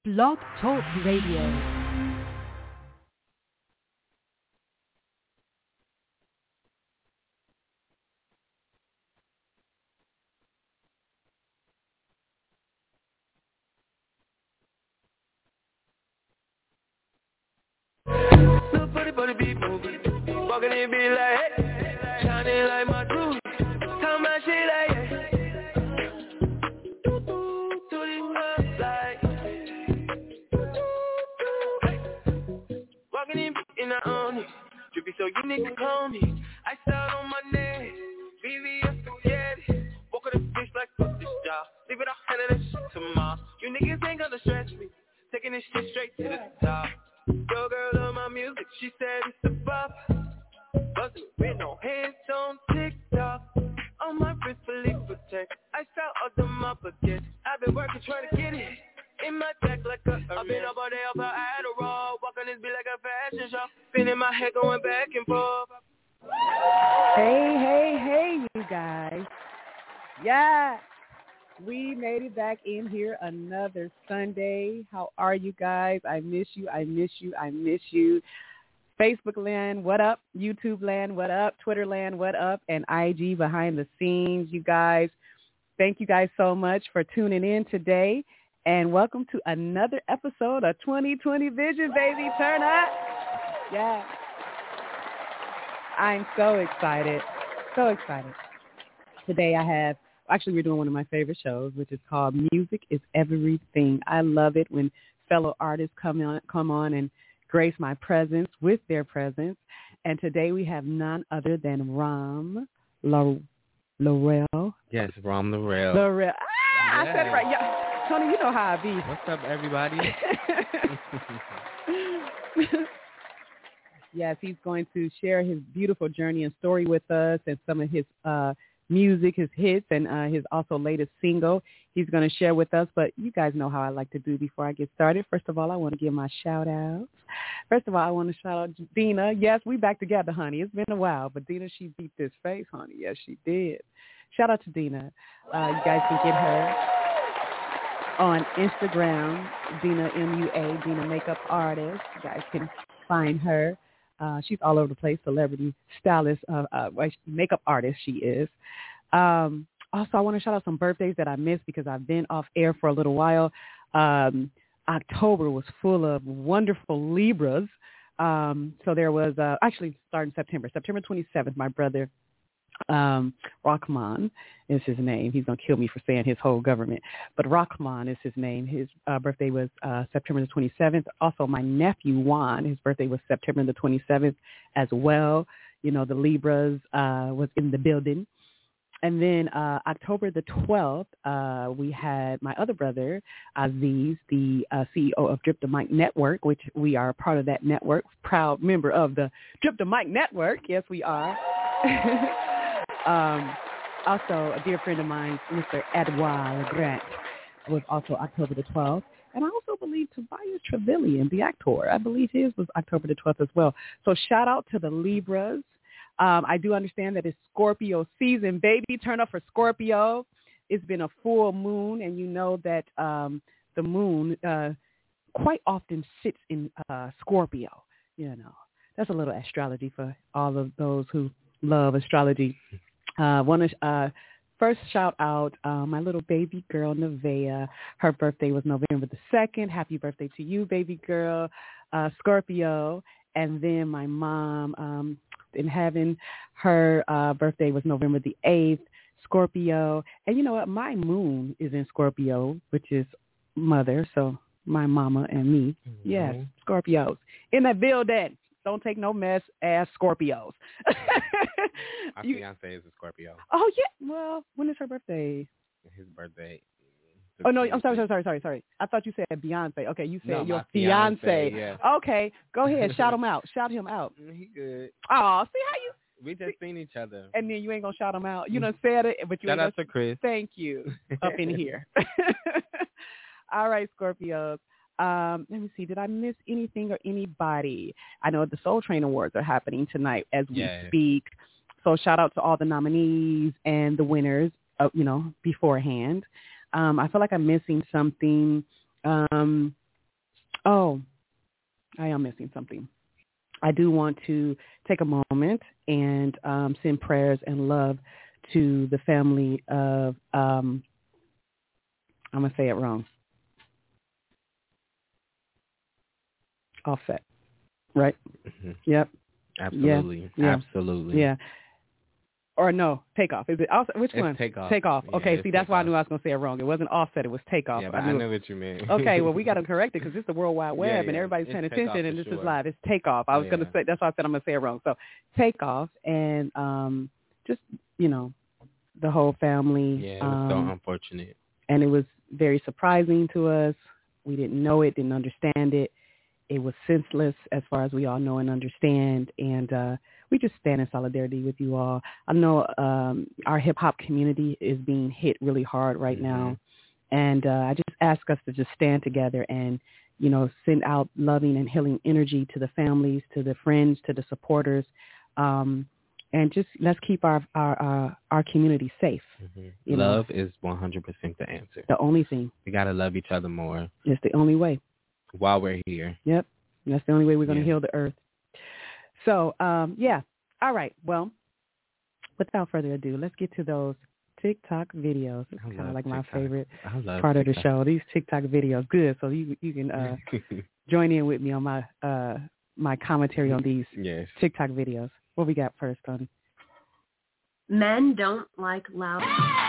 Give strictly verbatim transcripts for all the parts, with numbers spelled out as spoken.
Blog Talk Radio. For the people, walking in be like, hey, shining like my truth, talking my shit like, hey, do do do this like, hey, walking in and I own it, drippy so unique and clone me, I style on my neck, V V S spaghetti, walk of the bitch like fuck this job, leave it all handle that shit tomorrow, you niggas ain't gonna stress me, taking this shit straight to the top. Yo girl on my music, she said it's a bop. Bustin' with no hands on TikTok. On my wrist fully protect. I saw all them up again. I've been working trying to get it in my deck like a I've been up all day up out Adderall. Walking this be like a fashion show. Spinning my head going back and forth. Hey, hey, hey, you guys. Yeah. We made it back in here another Sunday. How are you guys? I miss you. I miss you. I miss you. Facebook land, what up? YouTube land, what up? Twitter land, what up? And I G behind the scenes, you guys. Thank you guys so much for tuning in today. And welcome to another episode of twenty twenty Vision, baby. Turn up. Yeah. I'm so excited. So excited. Today I have Actually, we're doing one of my favorite shows, which is called Music is Everything. I love it when fellow artists come on, come on and grace my presence with their presence. And today we have none other than Rom Laurel. Yes, Rom Laurel. Laurel. Ah, yes. I said it right. Yeah. Tony, you know how I be. What's up, everybody? Yes, he's going to share his beautiful journey and story with us and some of his uh music, his hits, and uh, his also latest single he's going to share with us. But you guys know how I like to do before I get started. First of all, I want to give my shout-outs. First of all, I want to shout out Dina. Yes, we back together, honey. It's been a while, but Dina, she beat this face, honey. Yes, she did. Shout out to Dina. Uh, you guys can get her on Instagram, Dina, M U A, Dina Makeup Artist. You guys can find her. Uh, she's all over the place, celebrity stylist, uh, uh, makeup artist she is. Um, also, I want to shout out some birthdays that I missed because I've been off air for a little while. Um, October was full of wonderful Libras. Um, so there was, uh, actually starting September, September twenty-seventh, my brother, um, Rahman is his name. He's going to kill me for saying his whole government. But Rahman is his name. His uh, birthday was uh, September the twenty-seventh. Also, my nephew, Juan, his birthday was September the twenty-seventh as well. You know, the Libras uh, was in the building. And then uh, October the twelfth, uh, we had my other brother, Aziz, the uh, C E O of Drip the Mic Network, which we are a part of that network, proud member of the Drip the Mic Network. Yes, we are. Um, also, a dear friend of mine, Mister Edouard Grant, was also October the twelfth. And I also believe Tobias Trevelyan, the actor, I believe his was October the twelfth as well. So shout out to the Libras. Um, I do understand that it's Scorpio season, baby. Turn up for Scorpio. It's been a full moon, and you know that um, the moon uh, quite often sits in uh, Scorpio. You know, that's a little astrology for all of those who love astrology. I uh, want to uh, first shout out uh, my little baby girl, Nevaeh. Her birthday was November the second. Happy birthday to you, baby girl, uh, Scorpio. And then my mom um, in heaven, her uh, birthday was November the eighth, Scorpio. And you know what? My moon is in Scorpio, which is mother. So my mama and me. Mm-hmm. Yes, Scorpios. In that building. Don't take no mess, ass Scorpios. My you, fiance is a Scorpio. Oh, yeah. Well, when is her birthday? His birthday. Oh, no, I'm sorry, sorry, sorry, sorry, sorry. I thought you said Beyonce. Okay, you said no, your fiance. fiance. Yeah. Okay, go ahead. Shout him out. Shout him out. He good. Oh, see how you... We just see, seen each other. And then you ain't going to shout him out. You done said it, but you Shout ain't out gonna... to Chris. Thank you. Up in here. All right, Scorpios. Um, let me see. Did I miss anything or anybody? I know the Soul Train Awards are happening tonight as we yes. speak. So shout out to all the nominees and the winners, uh, you know, beforehand. Um, I feel like I'm missing something. Um, Oh, I am missing something. I do want to take a moment and um, send prayers and love to the family of, um, I'm going to say it wrong, Offset, right? Mm-hmm. Yep. Absolutely. Yeah. Absolutely. Yeah. Or no, Takeoff. Is it Offset? Which It's one? Takeoff. Takeoff. Yeah, Okay, it's see, that's why I Takeoff. knew I was going to say it wrong. It wasn't Offset. It was Takeoff. Yeah, but I I knew. know what you meant. Okay, well, we got to correct it because it's the World Wide Web Yeah, and yeah. everybody's It's paying Takeoff attention, for and this sure. is live. It's Takeoff. I was Yeah. going to say, that's why I said I'm going to say it wrong. So Takeoff and um, just, you know, the whole family. Yeah, it was um, so unfortunate. And it was very surprising to us. We didn't know it, didn't understand it. It was senseless as far as we all know and understand. And uh, we just stand in solidarity with you all. I know um, our hip-hop community is being hit really hard right Mm-hmm. now. And uh, I just ask us to just stand together and, you know, send out loving and healing energy to the families, to the friends, to the supporters. Um, and just let's keep our, our, our, our community safe. Mm-hmm. You know? Love is one hundred percent the answer. The only thing. We got to love each other more It's the only way. while we're here. Yep. That's the only way we're going to Yeah. heal the earth. So, um, yeah. All right. Well, without further ado, let's get to those TikTok videos. It's I kind of love like my TikTok. favorite I love part of the TikTok. show. These TikTok videos, good. So you you can uh, join in with me on my uh, my commentary on these Yes. TikTok videos. What we got first, Tony? Men don't like loud.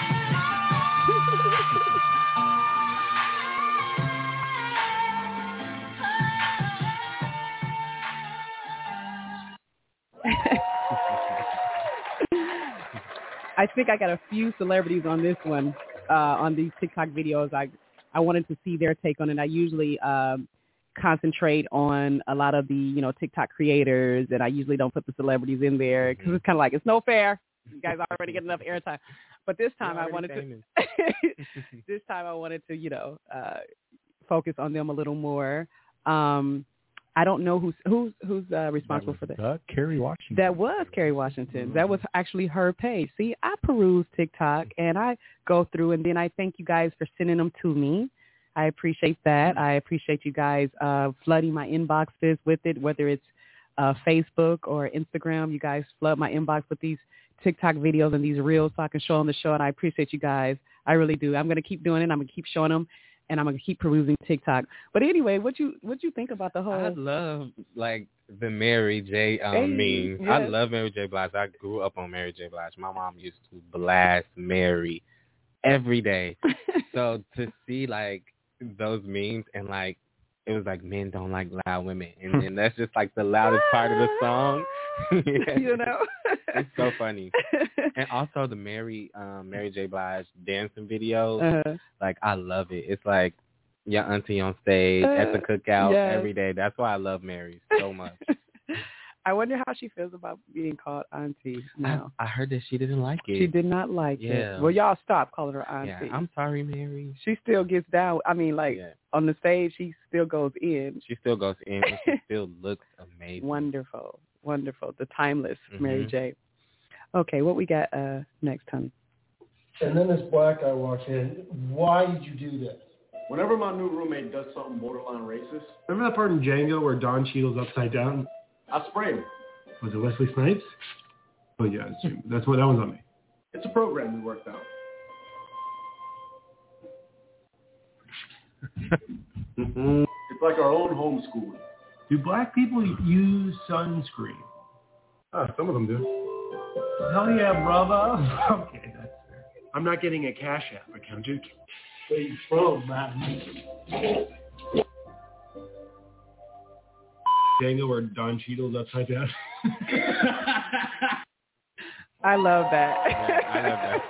I think I got a few celebrities on this one, uh, on these TikTok videos. I I wanted to see their take on it. I usually um, concentrate on a lot of the, you know, TikTok creators, and I usually don't put the celebrities in there because it's kind of like, it's no fair. You guys already get enough airtime. But this time I wanted famous. to, this time I wanted to, you know, uh, focus on them a little more. Um, I don't know who's who's who's uh, responsible that for that. The Kerry Washington. That was Kerry Washington. Mm-hmm. That was actually her page. See, I peruse TikTok and I go through, and then I thank you guys for sending them to me. I appreciate that. I appreciate you guys uh, flooding my inboxes with it, whether it's uh, Facebook or Instagram. You guys flood my inbox with these TikTok videos and these reels so I can show on the show, and I appreciate you guys. I really do. I'm going to keep doing it. I'm going to keep showing them. And I'm gonna keep perusing TikTok. But anyway, what you what you think about the whole? I love like the Mary J. Um, Hey, memes. yes. I love Mary J. Blige. I grew up on Mary J. Blige. My mom used to blast Mary every day. So to see like those memes and like it was like men don't like loud women, and then that's just like the loudest part of the song. You know, it's so funny. And also the Mary um, Mary J. Blige dancing videos. uh-huh. Like I love it. It's like your auntie on stage Uh, at the cookout yes. every day. That's why I love Mary so much. I wonder how she feels about being called auntie now. I, I heard that she didn't like it. She did not like Yeah. it. Well, y'all stop calling her auntie. Yeah, I'm sorry, Mary. She still gets down. I mean, like Yeah. on the stage, she still goes in. She still goes in and she still looks amazing. Wonderful, wonderful. The timeless Mm-hmm. Mary J. Okay, what we got uh, next, honey? And then this black guy walks in. Why did you do this? Whenever my new roommate does something borderline racist, Remember that part in Django where Don Cheadle's upside down? I spray him. Was it Wesley Snipes? Oh yeah, that's, true. that's what that one's on me. It's a program we worked out. It's like our own homeschooling. Do black people use sunscreen? Oh, some of them do. Hell yeah, brother. Okay, that's fair. I'm not getting a Cash App account, dude. Where you from, man? Django or Don Cheadle's upside down. I love that. Yeah, I love that.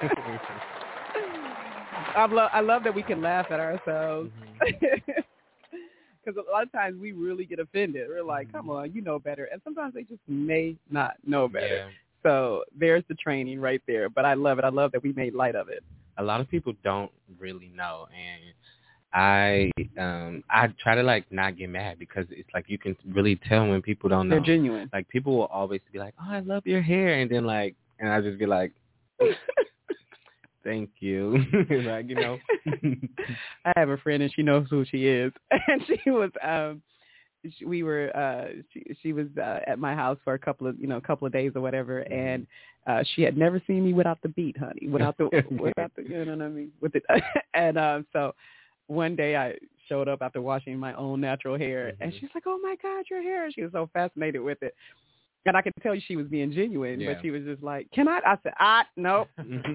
I love I love that we can laugh at ourselves. Because a lot of times we really get offended. We're like, come on, you know better. And sometimes they just may not know better. Yeah. So there's the training right there. But I love it. I love that we made light of it. A lot of people don't really know, and I um I try to like not get mad because it's like you can really tell when people don't know. They're genuine. Like people will always be like, "Oh, I love your hair," and then like, and I just be like, Thank you. Like, you know. I have a friend and she knows who she is. And she was, um, she, we were, uh, she, she was uh, at my house for a couple of, you know, a couple of days or whatever. Mm-hmm. And uh, she had never seen me without the beat, honey, without the, without the, you know what I mean? With it. And um, so one day I showed up after washing my own natural hair mm-hmm. and she's like, oh my God, your hair. She was so fascinated with it. And I could tell you she was being genuine, yeah. but she was just like, can I? I said, ah, nope.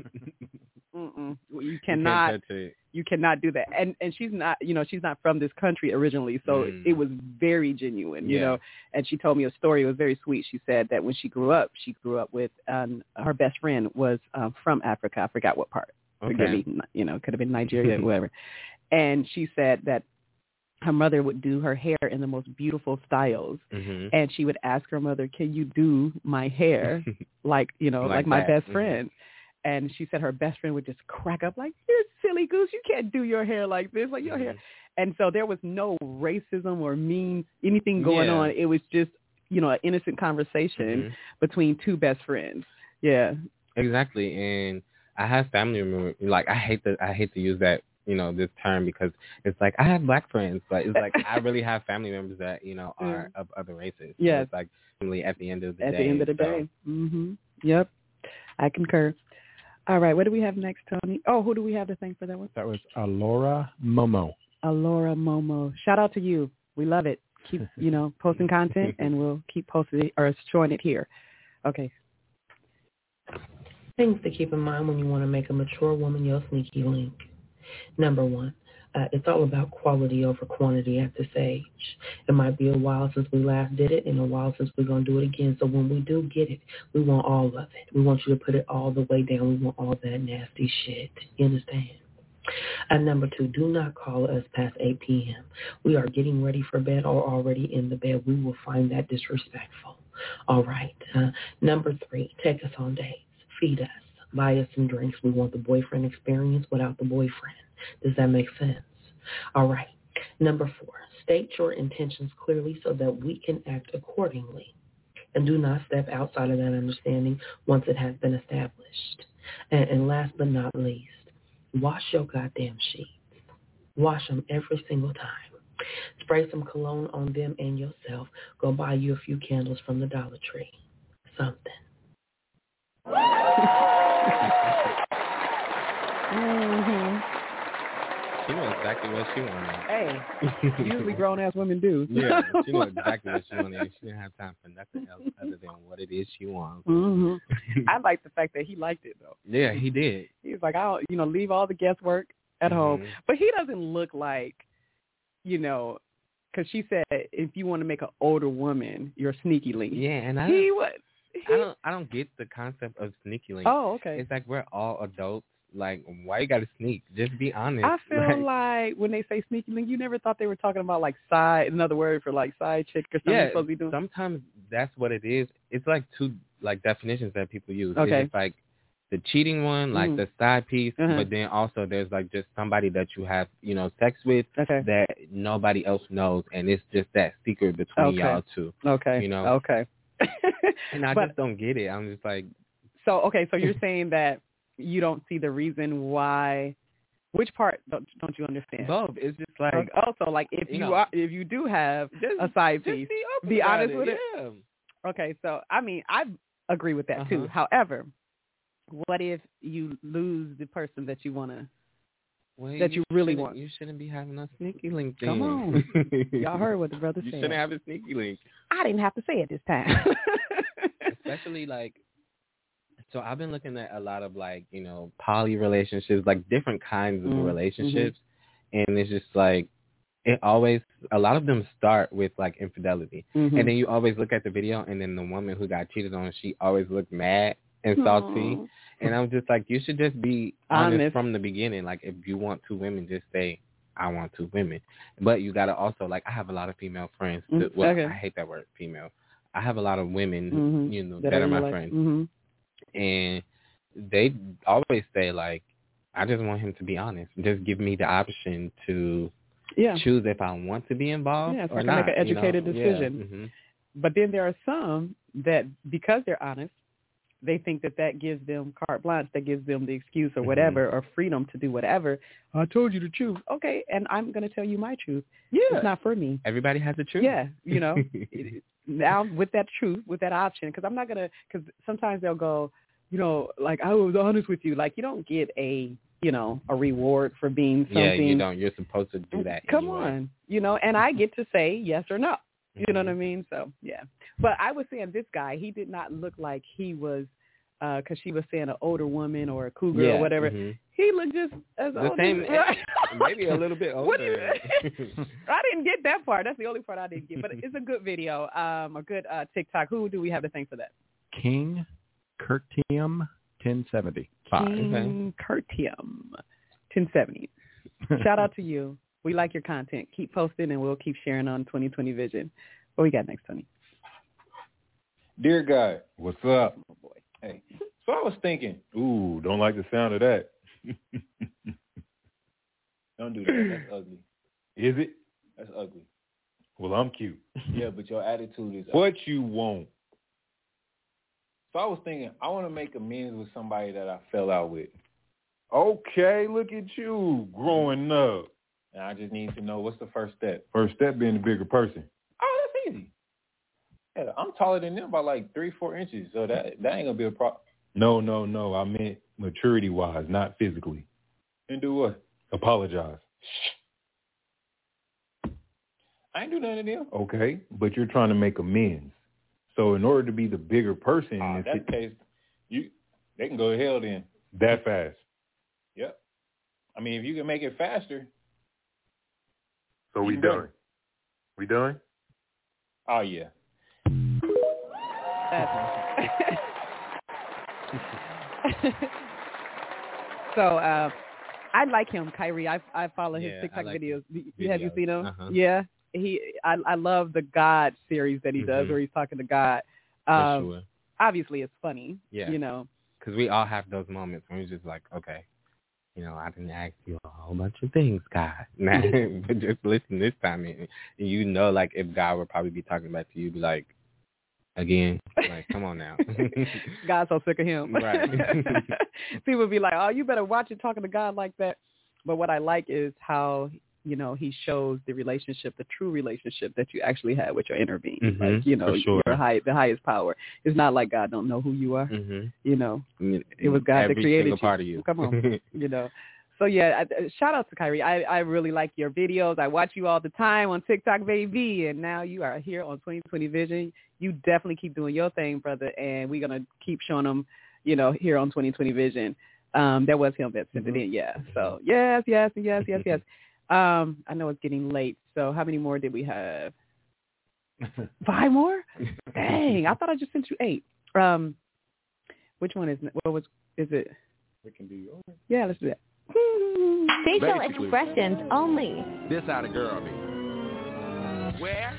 Mm-mm. You cannot, you, you cannot do that. And and she's not, you know, she's not from this country originally. So mm. it was very genuine, you yeah. know, and she told me a story. It was very sweet. She said that when she grew up, she grew up with, um, her best friend was um, from Africa. I forgot what part. Okay. Forgive me, you know, it could have been Nigeria or whatever. And she said that her mother would do her hair in the most beautiful styles. Mm-hmm. And she would ask her mother, can you do my hair like, you know, like, like my best mm-hmm. friend? And she said her best friend would just crack up like, you're silly goose. You can't do your hair like this, like your mm-hmm. hair. And so there was no racism or mean anything going yeah. on. It was just, you know, an innocent conversation mm-hmm. between two best friends. Yeah. Exactly. And I have family members, like, I hate to, I hate to use that, you know, this term because it's like I have black friends, but it's like I really have family members that, you know, are mm. of other races. Yeah. So it's like really at the end of the at day. At the end of the so. day. Mm-hmm. Yep. I concur. All right. What do we have next, Tony? Oh, who do we have to thank for that one? That was Alora Momo. Alora Momo. Shout out to you. We love it. Keep, you know, posting content and we'll keep posting it or showing it here. Okay. Things to keep in mind when you want to make a mature woman your sneaky link. Number one, uh, it's all about quality over quantity at this age. It might be a while since we last did it and a while since we're going to do it again. So when we do get it, we want all of it. We want you to put it all the way down. We want all that nasty shit. You understand? And number two, do not call us past eight p.m. We are getting ready for bed or already in the bed. We will find that disrespectful. All right. Uh, number three, take us on dates. Feed us. Buy us some drinks. We want the boyfriend experience without the boyfriend. Does that make sense? All right. Number four, state your intentions clearly so that we can act accordingly. And do not step outside of that understanding once it has been established. And, and last but not least, wash your goddamn sheets. Wash them every single time. Spray some cologne on them and yourself. Go buy you a few candles from the Dollar Tree. Something. Mm-hmm. She knows exactly what she wanted. Hey, usually grown-ass women do. Yeah, she knows exactly what she wanted. She didn't have time for nothing else other than what it is she wants. Mm-hmm. I like the fact that he liked it, though. Yeah, he did. He was like, I'll, you know, leave all the guesswork at mm-hmm. home. But he doesn't look like, you know, because she said if you want to make an older woman, you're a sneaky link. Yeah, and I... He was... I don't I don't get the concept of sneaky link. Oh, okay. It's like we're all adults. Like, why you gotta sneak? Just be honest. I feel like, like when they say sneaky link, you never thought they were talking about like side, another word for like side chick or something. Yeah, you're supposed to be doing. Sometimes that's what it is. It's like two like definitions that people use. Okay. It's like the cheating one, like mm. the side piece, uh-huh. but then also there's like just somebody that you have, you know, sex with okay. that nobody else knows, and it's just that secret between okay. y'all two. Okay. You know. Okay. And I but, just don't get it. I'm just like. So okay, so you're saying that you don't see the reason why. Which part don't, don't you understand? Both. It's just like. Okay. Also, like if you, you know, are, if you do have just, a side piece, be, be honest it. with yeah. it. Okay, so I mean, I agree with that uh-huh. too. However, what if you lose the person that you want to? Well, that you, you really want. You shouldn't be having a sneaky link thing. Come on. Y'all heard what the brother you said. You shouldn't have a sneaky link. I didn't have to say it this time. Especially like, so I've been looking at a lot of like, you know, poly relationships, like different kinds of mm-hmm. relationships. And it's just like, it always, a lot of them start with like infidelity. Mm-hmm. And then you always look at the video and then the woman who got cheated on, she always looked mad and salty. Aww. And I'm just like, you should just be honest, honest from the beginning. Like, if you want two women, just say, I want two women. But you got to also, like, I have a lot of female friends. That, well, okay. I hate that word, female. I have a lot of women, mm-hmm. you know, that, that are my like, friends. Mm-hmm. And they always say, like, I just want him to be honest. Just give me the option to yeah. choose if I want to be involved yeah, so or I can not. make an educated you know? decision. Yeah. Mm-hmm. But then there are some that, because they're honest, they think that that gives them carte blanche, that gives them the excuse or whatever, mm-hmm. or freedom to do whatever. I told you the truth. Okay, and I'm going to tell you my truth. Yeah. It's not for me. Everybody has a truth. Yeah, you know. Now, with that truth, with that option, because I'm not going to, because sometimes they'll go, you know, like, I was honest with you. Like, you don't get a, you know, a reward for being something. Yeah, you don't. You're supposed to do that Come anyway. on. You know, and I get to say yes or no. You mm-hmm. know what I mean? So, yeah. But I was saying this guy, he did not look like he was, because uh, she was saying an older woman or a cougar yeah, or whatever. Mm-hmm. He looked just as the old same, as right? Maybe a little bit older. I didn't get that part. That's the only part I didn't get. But it's a good video, um, a good uh, TikTok. Who do we have to thank for that? King Curtium ten seventy. King Curtium ten seventy. Shout out to you. We like your content. Keep posting, and we'll keep sharing on twenty twenty Vision. What we got next, Tony? Dear God. What's up? Oh, boy. Hey. So I was thinking. Ooh, don't like the sound of that. Don't do that. That's ugly. Is it? That's ugly. Well, I'm cute. Yeah, but your attitude is what ugly. You want. So I was thinking, I want to make amends with somebody that I fell out with. Okay, look at you growing up. And I just need to know, what's the first step? First step being the bigger person. Oh, that's easy. Yeah, I'm taller than them by like three, four inches, so that that ain't gonna be a problem. No, no, no. I meant maturity-wise, not physically. And do what? Apologize. I ain't do nothing to them. Okay, but you're trying to make amends. So in order to be the bigger person, uh, in that case, you they can go to hell then. That fast. Yep. I mean, if you can make it faster. So we done. We done? Oh yeah. So uh, I like him, Kyrie. I I follow his yeah, TikTok like videos. videos. Have you seen him? Uh-huh. Yeah. He I I love the God series that he does mm-hmm. where he's talking to God. For Um, sure. Obviously, it's funny. Yeah. You know. Because we all have those moments when we're just like, okay, you know, I didn't ask you a whole bunch of things, God. But just listen this time. And you know, like, if God would probably be talking back to you, be like, again, like, come on now. God's so sick of him. Right. People be like, oh, you better watch it talking to God like that. But what I like is how, you know, he shows the relationship, the true relationship that you actually have with your inner being. Mm-hmm, like, you know, sure. your high, the highest power. It's not like God don't know who you are. Mm-hmm. You know, it was God Every that created single you. part of you. Come on, you know. So, yeah, I, shout out to Kyrie. I, I really like your videos. I watch you all the time on TikTok, baby, and now you are here on twenty twenty Vision. You definitely keep doing your thing, brother, and we're going to keep showing them, you know, here on twenty twenty Vision. Um, that was him that sent mm-hmm. it in, yeah. So, yes, yes, yes, yes, yes. Um, I know it's getting late, so how many more did we have? Five more? Dang, I thought I just sent you eight. Um, which one is what was is it? We can do yours. Yeah, let's do that. Facial Basically, expressions only. This how the girl be. Where?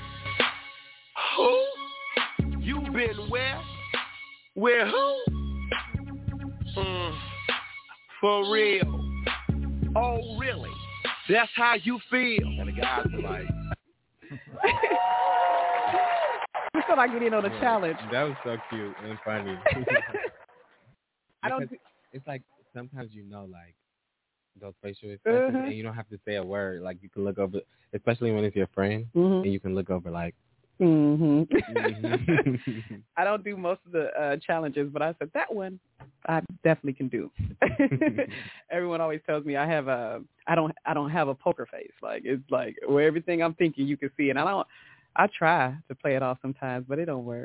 Who? You been where? Where who? Mm, for real. Oh, really? That's how you feel. And the guys are like. I thought I get in on a yeah, challenge. That was so cute and funny. I don't. Th- it's like sometimes you know, like those facial expressions, uh-huh. and you don't have to say a word. Like you can look over, especially when it's your friend, mm-hmm. and you can look over like. Mm-hmm. mm-hmm. I don't do most of the uh, challenges, but I said that one I definitely can do. Everyone always tells me I have a I don't I don't have a poker face. Like it's like where everything I'm thinking you can see, and I don't. I try to play it off sometimes, but it don't work.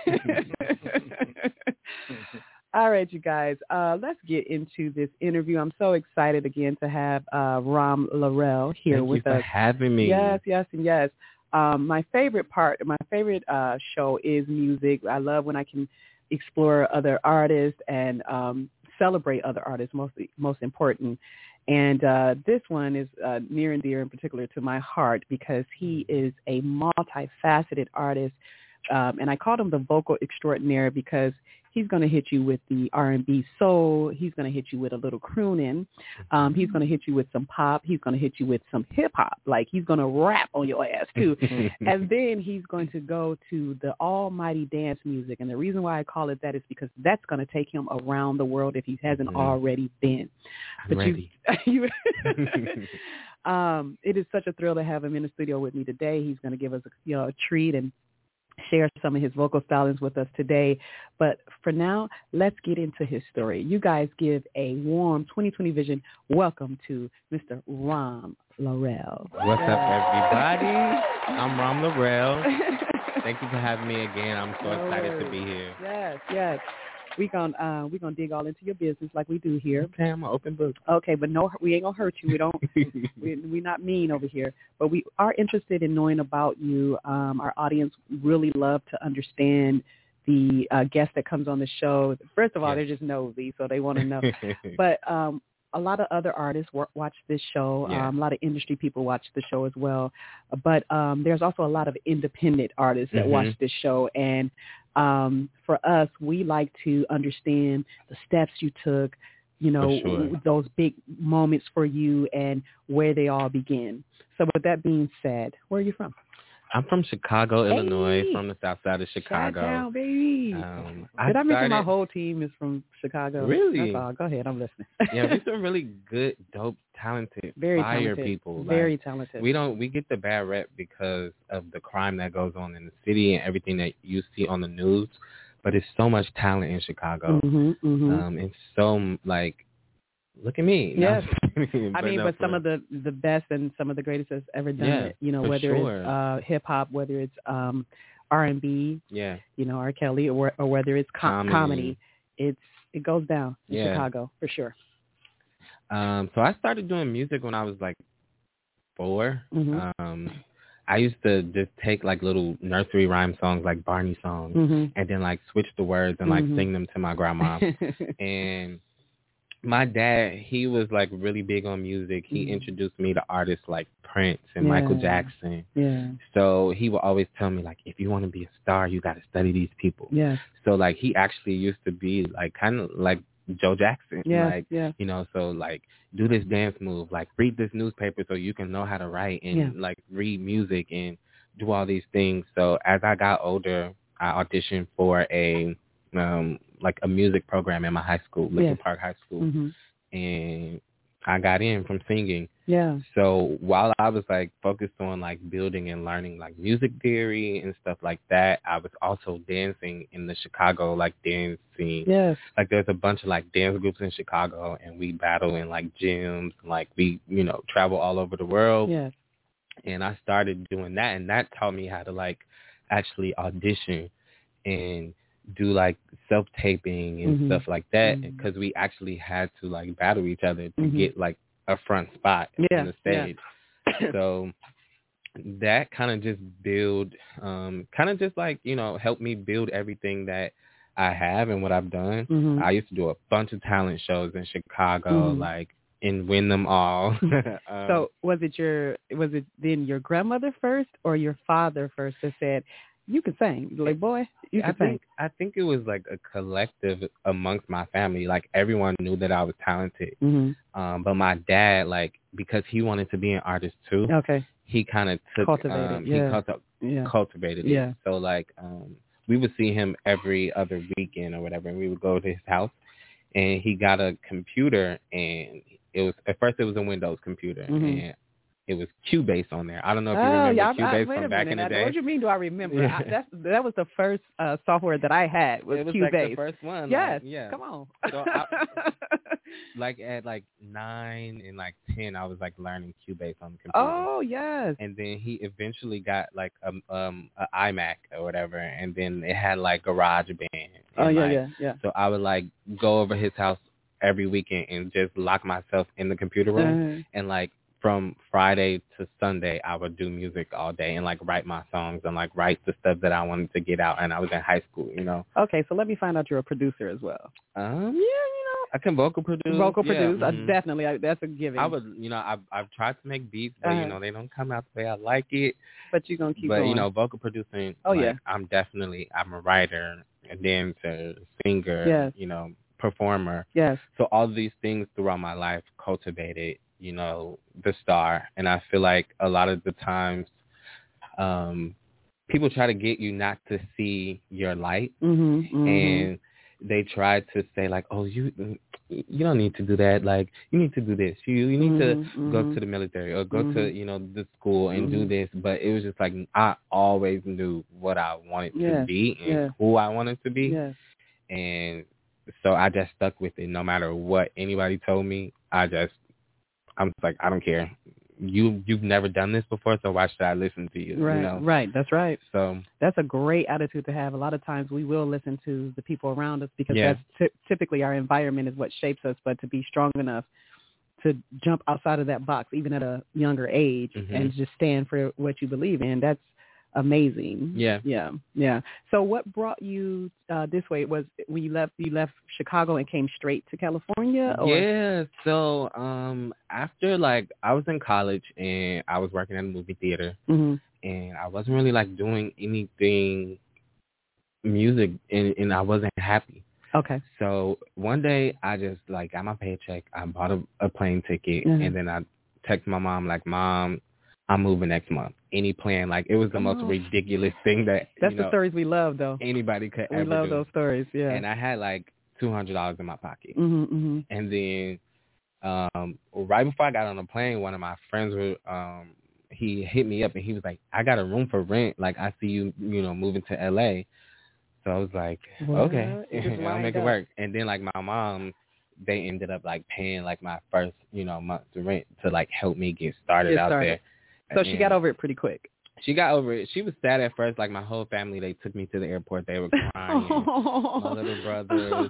All right, you guys, uh, let's get into this interview. I'm so excited again to have uh, Ram Laurel here Thank with you for us. having me. Yes, yes, and yes. Um, my favorite part, my favorite uh, show is music. I love when I can explore other artists and um, celebrate other artists, mostly, most important. And uh, this one is uh, near and dear in particular to my heart because he is a multifaceted artist. Um, and I called him the vocal extraordinaire because He's going to hit you with the R and B soul. He's going to hit you with a little crooning. Um, he's going to hit you with some pop. He's going to hit you with some hip hop. Like he's going to rap on your ass too. And then he's going to go to the almighty dance music. And the reason why I call it that is because that's going to take him around the world if he hasn't mm-hmm. already been. I'm but ready. You, you um, it is such a thrill to have him in the studio with me today. He's going to give us a, you know, a treat and share some of his vocal stylings with us today. But for now, let's get into his story. You guys give a warm twenty twenty Vision welcome to Mister Rom Laurel. What's up, everybody? I'm Rom Laurel. Thank you for having me again. I'm so no excited worries. to be here. Yes, yes. We gonna uh, we gonna dig all into your business like we do here. Okay, I'm an open book. Okay, but no, we ain't gonna hurt you. We don't. we we not mean over here. But we are interested in knowing about you. Um, our audience really love to understand the uh, guest that comes on the show. First of all, yes. they're just nosy, so they want to know. But um, a lot of other artists w- watch this show. Yeah. Um, a lot of industry people watch the show as well. But um, there's also a lot of independent artists that mm-hmm. watch this show. And um, for us, we like to understand the steps you took, you know, sure. those big moments for you and where they all begin. So with that being said, where are you from? I'm from Chicago, hey. Illinois, from the south side of Chicago. Shout baby. Um, Did I, I mention started... my whole team is from Chicago? Really? That's all. Go ahead. I'm listening. Yeah, we're some really good, dope, talented, Very fire talented. people. Very like, talented. We don't. We get the bad rep because of the crime that goes on in the city and everything that you see on the news. But it's so much talent in Chicago. Mm-hmm, mm-hmm. Um, and so, like, look at me. Yes. but I mean, no, but some for... of the, the best and some of the greatest has ever done yeah, it. You know, for whether sure. it's uh, hip hop, whether it's um, R and B, yeah, you know, R. Kelly, or, or whether it's com- comedy. comedy. It's it goes down in yeah. Chicago for sure. Um, so I started doing music when I was like four. Mm-hmm. Um, I used to just take like little nursery rhyme songs like Barney songs mm-hmm. and then like switch the words and like mm-hmm. sing them to my grandma. And my dad, he was like really big on music. He mm-hmm. introduced me to artists like Prince and yeah. Michael Jackson. Yeah. So he would always tell me like, if you want to be a star, you got to study these people. Yeah. So like he actually used to be like kind of like Joe Jackson. Yeah. Like, yeah. you know, so like do this dance move, like read this newspaper so you can know how to write and yeah. like read music and do all these things. So as I got older, I auditioned for a um like a music program in my high school, Lincoln yeah. Park High School, mm-hmm. and I got in from singing. Yeah. So while I was like focused on like building and learning like music theory and stuff like that, I was also dancing in the Chicago like dance scene. Yes. Like there's a bunch of like dance groups in Chicago, and we battle in like gyms, like we you know travel all over the world. Yes. And I started doing that, and that taught me how to like actually audition and do like self-taping and mm-hmm. stuff like that, because mm-hmm. we actually had to like battle each other to mm-hmm. get like a front spot yeah. on the stage. Yeah. So that kind of just build, um, kind of just like, you know, helped me build everything that I have and what I've done. Mm-hmm. I used to do a bunch of talent shows in Chicago, mm-hmm. like, and win them all. um, so was it your, was it then your grandmother first or your father first that said, you can sing? Like, boy, you can I think, sing. I think it was like a collective amongst my family. Like everyone knew that I was talented. Mm-hmm. Um, but my dad, like, because he wanted to be an artist too. Okay. He kind of took, cultivated, um, yeah. he culti- yeah. cultivated it. Yeah. So like, um, we would see him every other weekend or whatever, and we would go to his house, and he got a computer, and it was, at first it was a Windows computer, mm-hmm. and it was Cubase on there. I don't know if you oh, remember yeah, Cubase I, from back in the day. What do you mean do I remember? I, that's, that was the first uh, software that I had was It was Cubase. like the first one. Yes. Like, yeah. Come on. So I, like at like nine and like ten, I was like learning Cubase on the computer. Oh, yes. And then he eventually got like a um an iMac or whatever, and then it had like GarageBand. Oh, yeah, like, yeah, yeah. So I would like go over his house every weekend and just lock myself in the computer room uh-huh. and like from Friday to Sunday, I would do music all day and like write my songs and like write the stuff that I wanted to get out. And I was in high school, you know. Okay, so let me find out you're a producer as well. Um, yeah, you know, I can vocal produce. Vocal yeah, produce, mm-hmm. uh, definitely. I, that's a given. I would, you know, I've I've tried to make beats, but uh-huh. you know, they don't come out the way I like it. But you're gonna keep but, going. But you know, vocal producing. Oh like, yeah. I'm definitely I'm a writer a dancer, singer, yes. you know, performer. Yes. So all of these things throughout my life cultivated, you know, the star. And I feel like a lot of the times um, people try to get you not to see your light. Mm-hmm, mm-hmm. And they try to say like, oh, you you don't need to do that. Like, you need to do this. You you need mm-hmm, to mm-hmm. go to the military or go mm-hmm. to, you know, the school and mm-hmm. do this. But it was just like I always knew what I wanted yes. to be and yes. who I wanted to be. Yes. And so I just stuck with it no matter what anybody told me. I just, I'm just like, I don't care. You, you've never done this before, so why should I listen to you? Right, you know? right. That's right. So that's a great attitude to have. A lot of times we will listen to the people around us because yeah. that's t- typically our environment is what shapes us. But to be strong enough to jump outside of that box, even at a younger age, mm-hmm. and just stand for what you believe in, that's amazing. Yeah. Yeah. Yeah. So what brought you uh, this way? Was when you left, you left Chicago and came straight to California? Or? Yeah. So um, after, like, I was in college and I was working at a movie theater mm-hmm. and I wasn't really, like, doing anything music and, and I wasn't happy. Okay. So one day I just, like, got my paycheck. I bought a, a plane ticket mm-hmm. and then I texted my mom, like, Mom, I'm moving next month. Any plan? Like, it was the Come most on. ridiculous thing that, That's you know, the stories we love, though. Anybody could we ever love do. those stories, yeah. And I had, like, two hundred dollars in my pocket. Mm-hmm, mm-hmm. And then um, right before I got on the plane, one of my friends, were, um, he hit me up and he was like, I got a room for rent. Like, I see you, you know, moving to L A. So I was like, well, okay, I'll make up. it work. And then, like, my mom, they ended up, like, paying, like, my first, you know, month's rent to, like, help me get started, get out started. there. So and she got over it pretty quick. She got over it. She was sad at first. Like, my whole family, they took me to the airport. They were crying. My little brothers.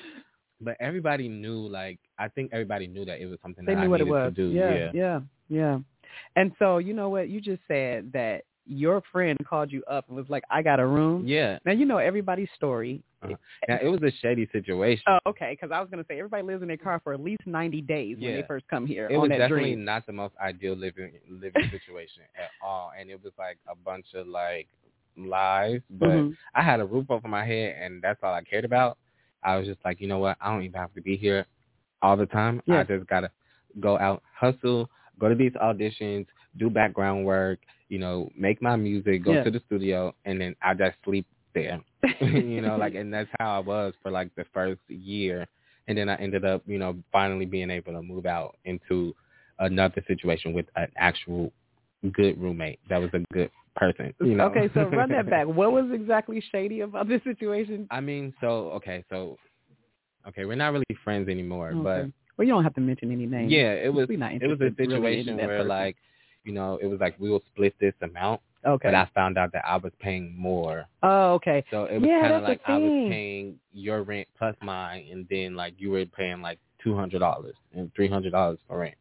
But everybody knew, like, I think everybody knew that it was something they that knew I what needed it was. to do. Yeah, yeah, yeah, yeah. And so, you know what? You just said that your friend called you up and was like, I got a room. Yeah. Now, you know everybody's story. Uh-huh. Now, it was a shady situation. Oh, okay, because I was going to say everybody lives in their car for at least ninety days yeah. when they first come here. It on was that definitely dream. not the most ideal living living situation at all. And it was like a bunch of, like, lies. But mm-hmm. I had a roof over my head, and that's all I cared about. I was just like, you know what? I don't even have to be here all the time. Yes. I just got to go out, hustle, go to these auditions, do background work, you know, make my music, go yeah. to the studio, and then I just sleep there. you know, like, and that's how I was for, like, the first year. And then I ended up, you know, finally being able to move out into another situation with an actual good roommate that was a good person. You know? Okay, so run that back. What was exactly shady about this situation? I mean, so, okay, so, okay, we're not really friends anymore, okay. but. Well, you don't have to mention any names. Yeah, it was, it was a situation really where, person. like, you know, it was like we will split this amount. Okay. But I found out that I was paying more. Oh, okay. So it was yeah, kind of like I was paying your rent plus mine, and then, like, you were paying, like, two hundred dollars and three hundred dollars for rent.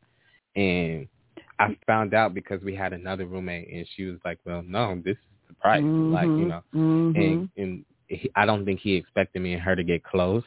And I found out because we had another roommate, and she was like, well, no, this is the price. Mm-hmm. Like, you know, mm-hmm. and, and he, I don't think he expected me and her to get close.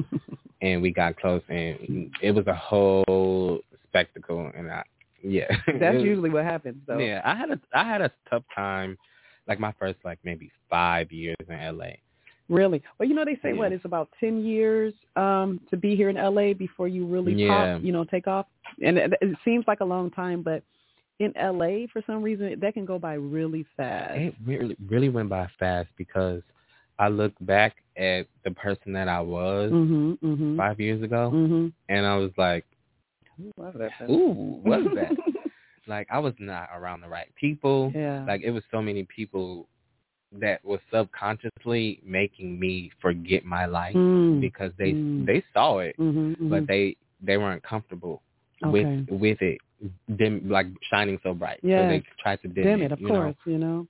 And we got close, and it was a whole spectacle, and I, yeah. That's was, usually what happens, though. Yeah, I had a I had a tough time, like my first like maybe five years in L A. Really? Well, you know, they say yeah. what it's about ten years um, to be here in L A before you really yeah. pop, you know, take off. And it, it seems like a long time, but in L A, for some reason, that can go by really fast. It really really went by fast because I look back at the person that I was mm-hmm, mm-hmm. five years ago, mm-hmm. and I was like, who was that? Ooh, what was that? Like, I was not around the right people. Yeah. Like, it was so many people that was subconsciously making me forget my life mm. because they mm. they saw it, mm-hmm, mm-hmm. but they they weren't comfortable okay. with with it, dim, like shining so bright. Yeah. So they tried to dim, dim it, it, of you course, know? you know.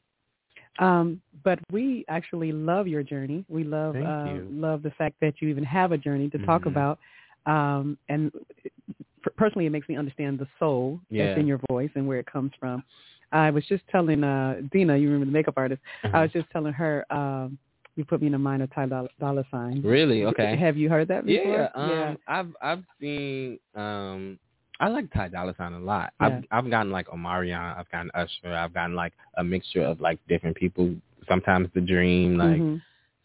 Um, but we actually love your journey. We love Thank uh, you. love the fact that you even have a journey to mm-hmm. talk about. Um, and personally, it makes me understand the soul yeah. that's in your voice and where it comes from. I was just telling uh, Dina, you remember the makeup artist, mm-hmm. I was just telling her, um, you put me in a mind of Ty Dolla, Dolla Sign. Really? Okay. Have you heard that before? Yeah. Um, yeah. I've I've seen. Um, I like Ty Dolla Sign a lot. Yeah. I've I've gotten like Omarion. I've gotten Usher. I've gotten like a mixture of like different people. Sometimes The Dream. Like mm-hmm.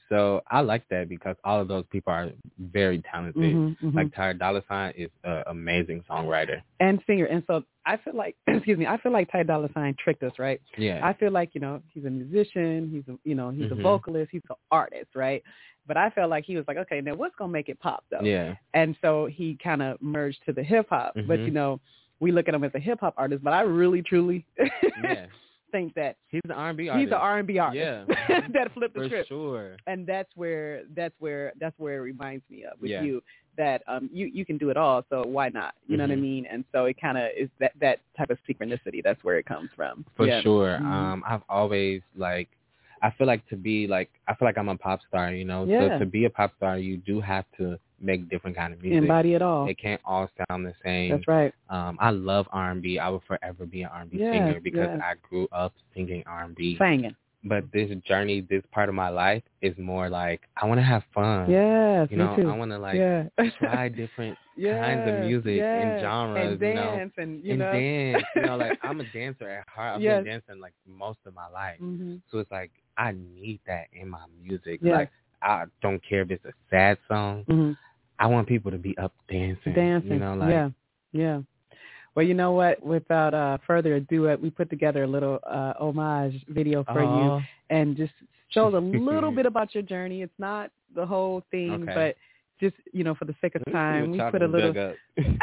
so I like that because all of those people are very talented. Mm-hmm, mm-hmm. Like Ty Dolla $ign is an amazing songwriter and singer. And so I feel like, excuse me, I feel like Ty Dolla $ign tricked us, right? Yeah. I feel like, you know, he's a musician. He's a, you know, he's mm-hmm. a vocalist. He's an artist, right? But I felt like he was like, okay, now what's going to make it pop, though? Yeah. And so he kind of merged to the hip-hop. Mm-hmm. But, you know, we look at him as a hip-hop artist, but I really, truly yeah. think that he's an R and B artist. He's an R and B artist. Yeah. that flipped the For script. sure. And that's where that's where that's where it reminds me of with yeah. you that um you, you can do it all, so why not? You know mm-hmm. what I mean? And so it kind of is that that type of synchronicity. That's where it comes from. For yeah. sure. Mm-hmm. Um, I've always like. I feel like to be like I feel like I'm a pop star, you know. Yeah. So to be a pop star, you do have to make different kind of music. Embody it all. It can't all sound the same. That's right. Um, I love R and B. I will forever be an R and B yes, singer because yes. I grew up singing R and B. Singing. But this journey, this part of my life is more like I want to have fun. Yes, you know, me too. I want to like yeah. try different yes, kinds of music yes. and genres, and dance, you know, and you and know, dance. You know, like I'm a dancer at heart. I've yes. been dancing like most of my life, mm-hmm. so it's like I need that in my music. Yes. Like I don't care if it's a sad song. Mm-hmm. I want people to be up dancing. Dancing, you know, like yeah, yeah. Well, you know what? Without uh, further ado, uh, we put together a little uh, homage video for Aww. you, and just shows a little bit about your journey. It's not the whole thing, okay. but just you know, for the sake of time, we put a little.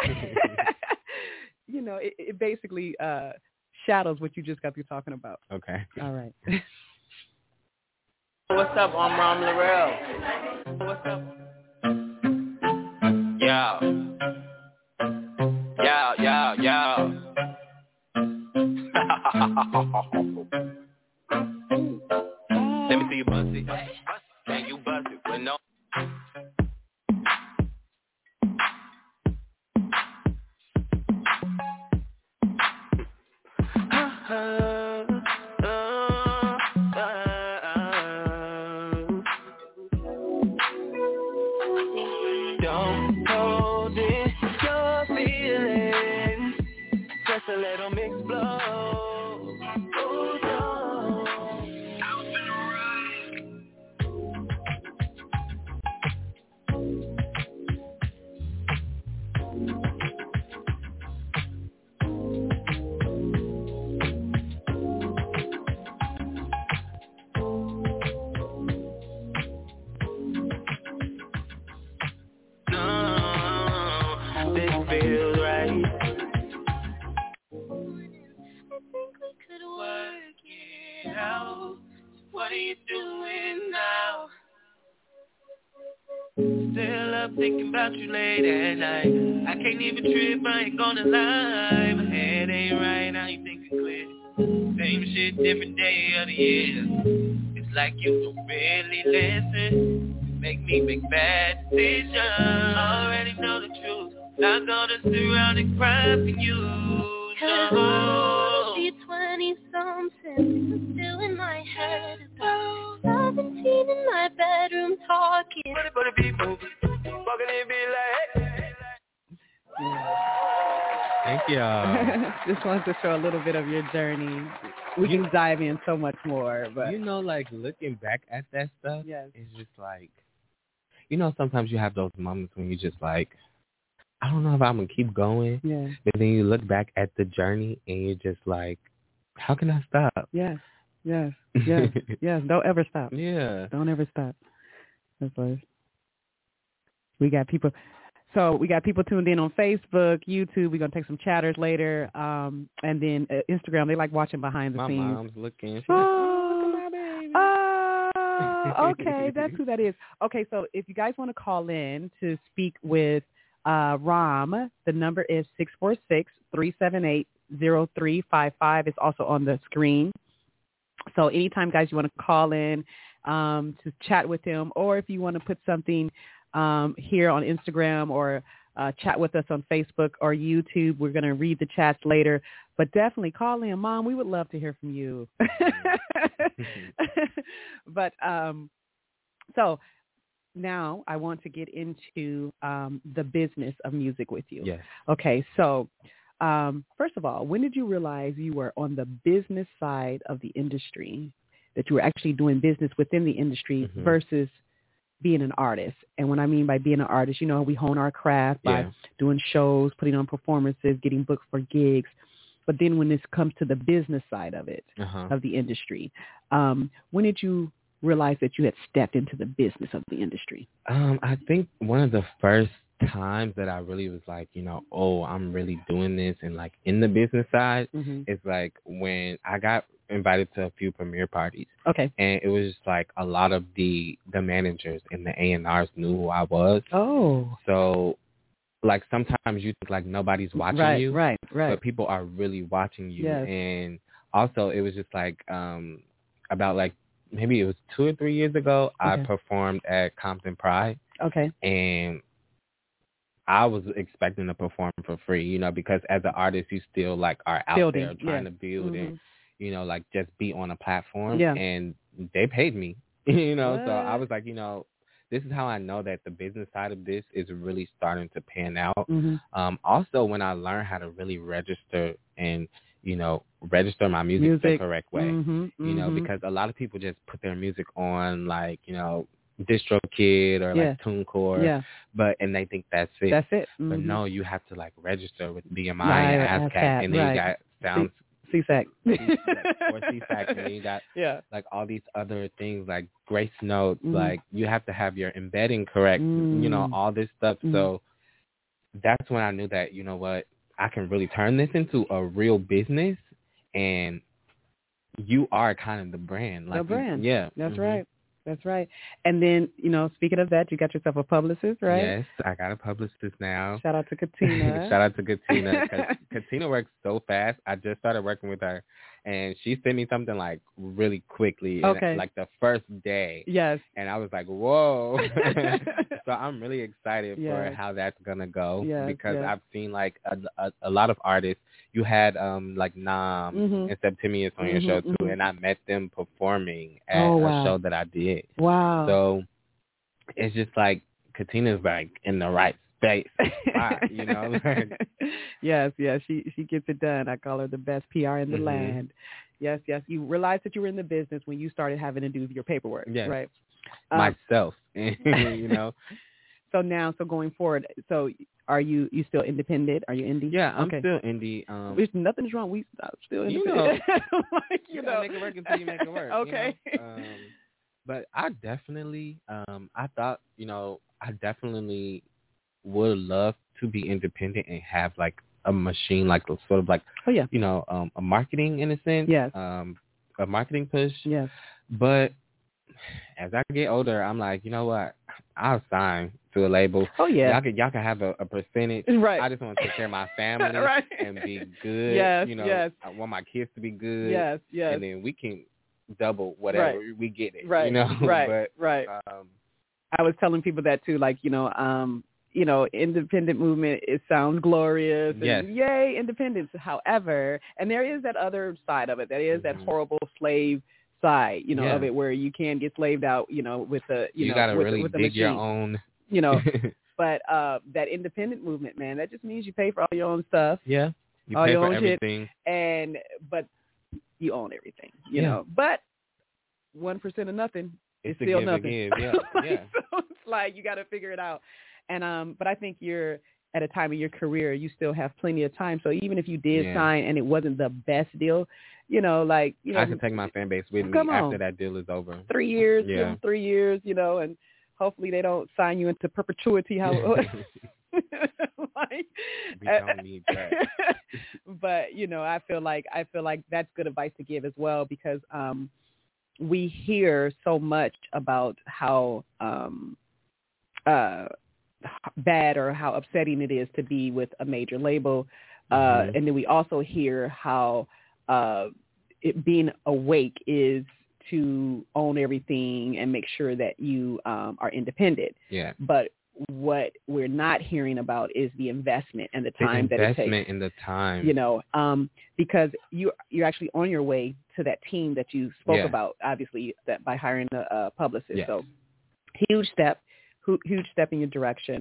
you know, it, it basically uh, shadows what you just got through talking about. Okay. All right. What's up? I'm Rom Larrell. What's up? Yeah. Yeah, yeah, yeah. Let me see you bust it. Can you bust it with no? Don't hold it, your feelings. Just a little mix blow. Oh, no. Out in the right. No, this feels right. Out. What are you doing now? Still up thinking about you late at night. I can't even trip, I ain't gonna lie. My head ain't right, I ain't thinking clear. Same shit, different day of the year. It's like you don't really listen. You make me make bad decisions. Already know the truth. Not gonna sit around and cry for you. No. Be twenty-something, still in my head about seventeen in my bedroom talking. But it, but it be moving, fucking it be like, hey. Thank you. Just wanted to show a little bit of your journey. We can dive in so much more, but you know, like looking back at that stuff, yes. it's just like, you know, sometimes you have those moments when you just like, I don't know if I'm gonna keep going. Yeah. But then you look back at the journey and you're just like, how can I stop? Yes, yes, yes, yes. Don't ever stop. Yeah. Don't ever stop. That's what we got people. So we got people tuned in on Facebook, YouTube. We're gonna take some chatters later, um, and then uh, Instagram. They like watching behind the my scenes. My mom's looking. She's oh, like, oh, look at my baby. Oh, okay, that's who that is. Okay, so if you guys want to call in to speak with uh, Rom, the number is six four six, three seven eight, zero three five five. It's also on the screen. So anytime, guys, you want to call in um, to chat with him, or if you want to put something um, here on Instagram or uh, chat with us on Facebook or YouTube, we're going to read the chats later. But definitely call in. Mom, we would love to hear from you. But um, so now I want to get into um, the business of music with you. Yes. Okay, so um, first of all, when did you realize you were on the business side of the industry? that you were actually doing business within the industry mm-hmm. versus being an artist. And what I mean by being an artist, you know, we hone our craft by yeah. doing shows, putting on performances, getting booked for gigs. But then when this comes to the business side of it, uh-huh. of the industry, um, when did you realize that you had stepped into the business of the industry? Um, I think one of the first times that I really was like, you know, oh, I'm really doing this and like in the business side mm-hmm. is like when I got invited to a few premiere parties. Okay. And it was just like a lot of the the managers and the A and R's knew who I was. Oh. So like sometimes you think like nobody's watching right, you. Right, right, But people are really watching you. Yes. And also it was just like um about like maybe it was two or three years ago, okay. I performed at Compton Pride. Okay. And I was expecting to perform for free, you know, because as an artist, you still like are out Building. there trying yeah. to build mm-hmm. and, you know, like just be on a platform. Yeah. And they paid me, you know, what? so I was like, you know, this is how I know that the business side of this is really starting to pan out. Mm-hmm. Um, also, when I learned how to really register and, you know, register my music, music. the correct way, mm-hmm. you know, mm-hmm. because a lot of people just put their music on like, you know, DistroKid or yeah. like TuneCore, yeah. but and they think that's it. That's it. Mm-hmm. But no, you have to like register with B M I right, and ASCAP, and then right. you got sounds C S A C. or C S A C, and then you got yeah. like all these other things like Grace Notes. Mm-hmm. Like you have to have your embedding correct. Mm-hmm. You know, all this stuff. Mm-hmm. So that's when I knew that, you know what, I can really turn this into a real business, and you are kind of the brand. Like the brand. You, yeah, that's mm-hmm. right. That's right. And then, you know, speaking of that, you got yourself a publicist, right? Yes, I got a publicist now. Shout out to Katina. Shout out to Katina. Katina works so fast. I just started working with her, and she sent me something like really quickly. Okay. And, like the first day. Yes. And I was like, whoa. So I'm really excited yes. for how that's going to go. Yes, because yes. I've seen like a, a, a lot of artists. You had um like Nam mm-hmm. and Septimius on mm-hmm, your show too, mm-hmm. and I met them performing at oh, wow. a show that I did. Wow. So it's just like Katina's like in the right space, spot, you know. yes, yes, she she gets it done. I call her the best P R in the mm-hmm. land. Yes, yes. You realized that you were in the business when you started having to do your paperwork, yes. right? Myself, um, you know. So now, so going forward, so are you you still independent? Are you indie? Yeah, I'm okay. still indie. Um, There's nothing's wrong. We I'm still You independent. know, like, you, you know. gotta make it work until you make it work. okay. You know? um, but I definitely, um, I thought, you know, I definitely would love to be independent and have like a machine, like a sort of like, oh yeah, you know, um, a marketing in a sense. Yes. Um, a marketing push. Yes. But as I get older, I'm like, you know what? I'll sign to a label. Oh yeah. Y'all can y'all can have a, a percentage. Right. I just want to take care of my family right. and be good. Yes. You know, yes. I want my kids to be good. Yes. Yes. And then we can double whatever right. we get it. Right. You know. Right. But, right. Um, I was telling people that too, like, you know, um, you know, independent movement, it sounds glorious. And yes. Yay, independence. However, and there is that other side of it. That is mm-hmm. that horrible slave side, you know, yeah. of it, where you can get slaved out, you know, with the, you, you know, gotta with, really with the dig machine. your own. You know, but uh, that independent movement, man, that just means you pay for all your own stuff. Yeah, you all pay your for own everything. Shit, and but you own everything, you yeah. know. But one percent of nothing is it's still give nothing. Give. Yeah, yeah. So it's like you got to figure it out. And um, but I think you're at a time in your career, you still have plenty of time. So even if you did yeah. sign and it wasn't the best deal, you know, like you know, I can take my fan base with me come on. after that deal is over. Three years, yeah. give them three years, you know, and hopefully they don't sign you into perpetuity. How? like, we don't need that. But you know, I feel like I feel like that's good advice to give as well, because um, we hear so much about how um, uh, bad or how upsetting it is to be with a major label, uh, mm-hmm. and then we also hear how uh, it being awake is to own everything and make sure that you um, are independent. Yeah. But what we're not hearing about is the investment and the time the that it takes. Investment and the time. You know, um, because you you're actually on your way to that team that you spoke yeah. about, obviously, that by hiring a, a publicist. Yes. So huge step, huge step in your direction.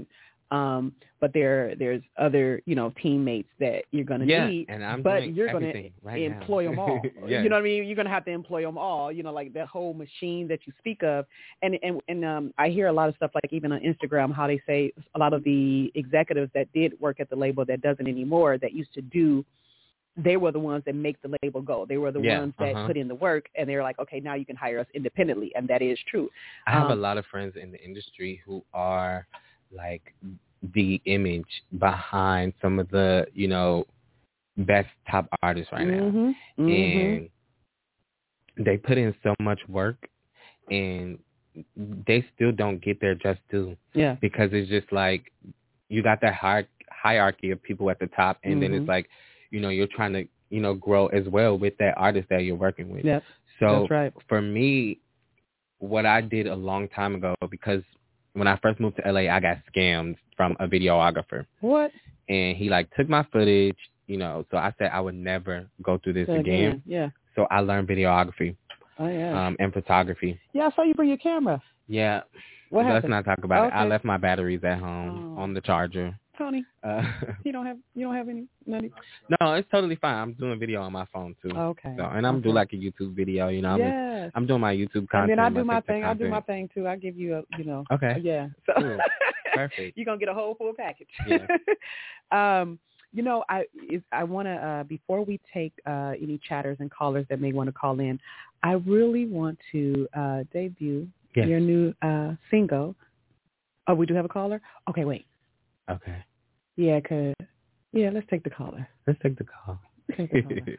Um, but there, there's other, you know, teammates that you're going to yeah, need, and I'm but doing you're going everything to right employ now. them all. Yes. You know what I mean? You're going to have to employ them all, you know, like that whole machine that you speak of. And, and, and um, I hear a lot of stuff, like even on Instagram, how they say a lot of the executives that did work at the label that doesn't anymore, that used to do, they were the ones that make the label go. They were the Yeah, ones that uh-huh. put in the work, and they're like, okay, now you can hire us independently. And that is true. I have um, a lot of friends in the industry who are like the image behind some of the, you know, best top artists right now. Mm-hmm, mm-hmm. And they put in so much work, and they still don't get their just due. Yeah. Because it's just like you got that hier- hierarchy of people at the top, and mm-hmm. then it's like, you know, you're trying to, you know, grow as well with that artist that you're working with. Yep. So That's right. For me, what I did a long time ago, because when I first moved to L A, I got scammed from a videographer. What? And he like took my footage, you know, so I said I would never go through this so again. again. Yeah. So I learned videography. Oh, yeah. Um, and photography. Yeah, I saw you bring your camera. Yeah. What Let's happened? not talk about okay. it. I left my batteries at home oh. on the charger. Tony, uh, you don't have you don't have any none. No, it's totally fine. I'm doing video on my phone too. Okay. So, and I'm okay. doing like a YouTube video. You know, I'm, yes. I'm doing my YouTube content. And then I do my, my thing. content. I do my thing too. I give you a, you know. Okay. Yeah. So cool. Perfect. You're gonna get a whole full package. Yeah. um, you know, I is, I want to uh, before we take uh, any chatters and callers that may want to call in, I really want to uh, debut yes. your new uh, single. Oh, we do have a caller? Okay, wait. Okay. Yeah, cause yeah, let's take the caller. Let's take the call. Take the caller.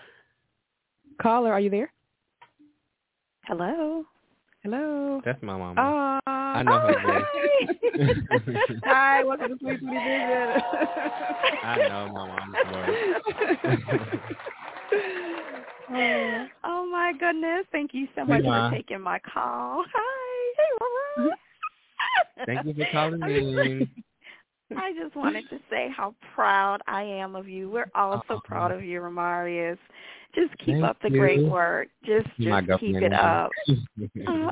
Caller, are you there? Hello. Hello. That's my mama. Uh, I know her voice. Hi, welcome to Sweet Sweet Vision. I know my mom's voice. Oh my goodness! Thank you so much hey, for taking my call. Hi. Hey, Mama. Thank you for calling me. I just wanted to say how proud I am of you. We're all so proud of you, Ramarius. Just keep Thank up the you. great work. Just, just keep it up. uh,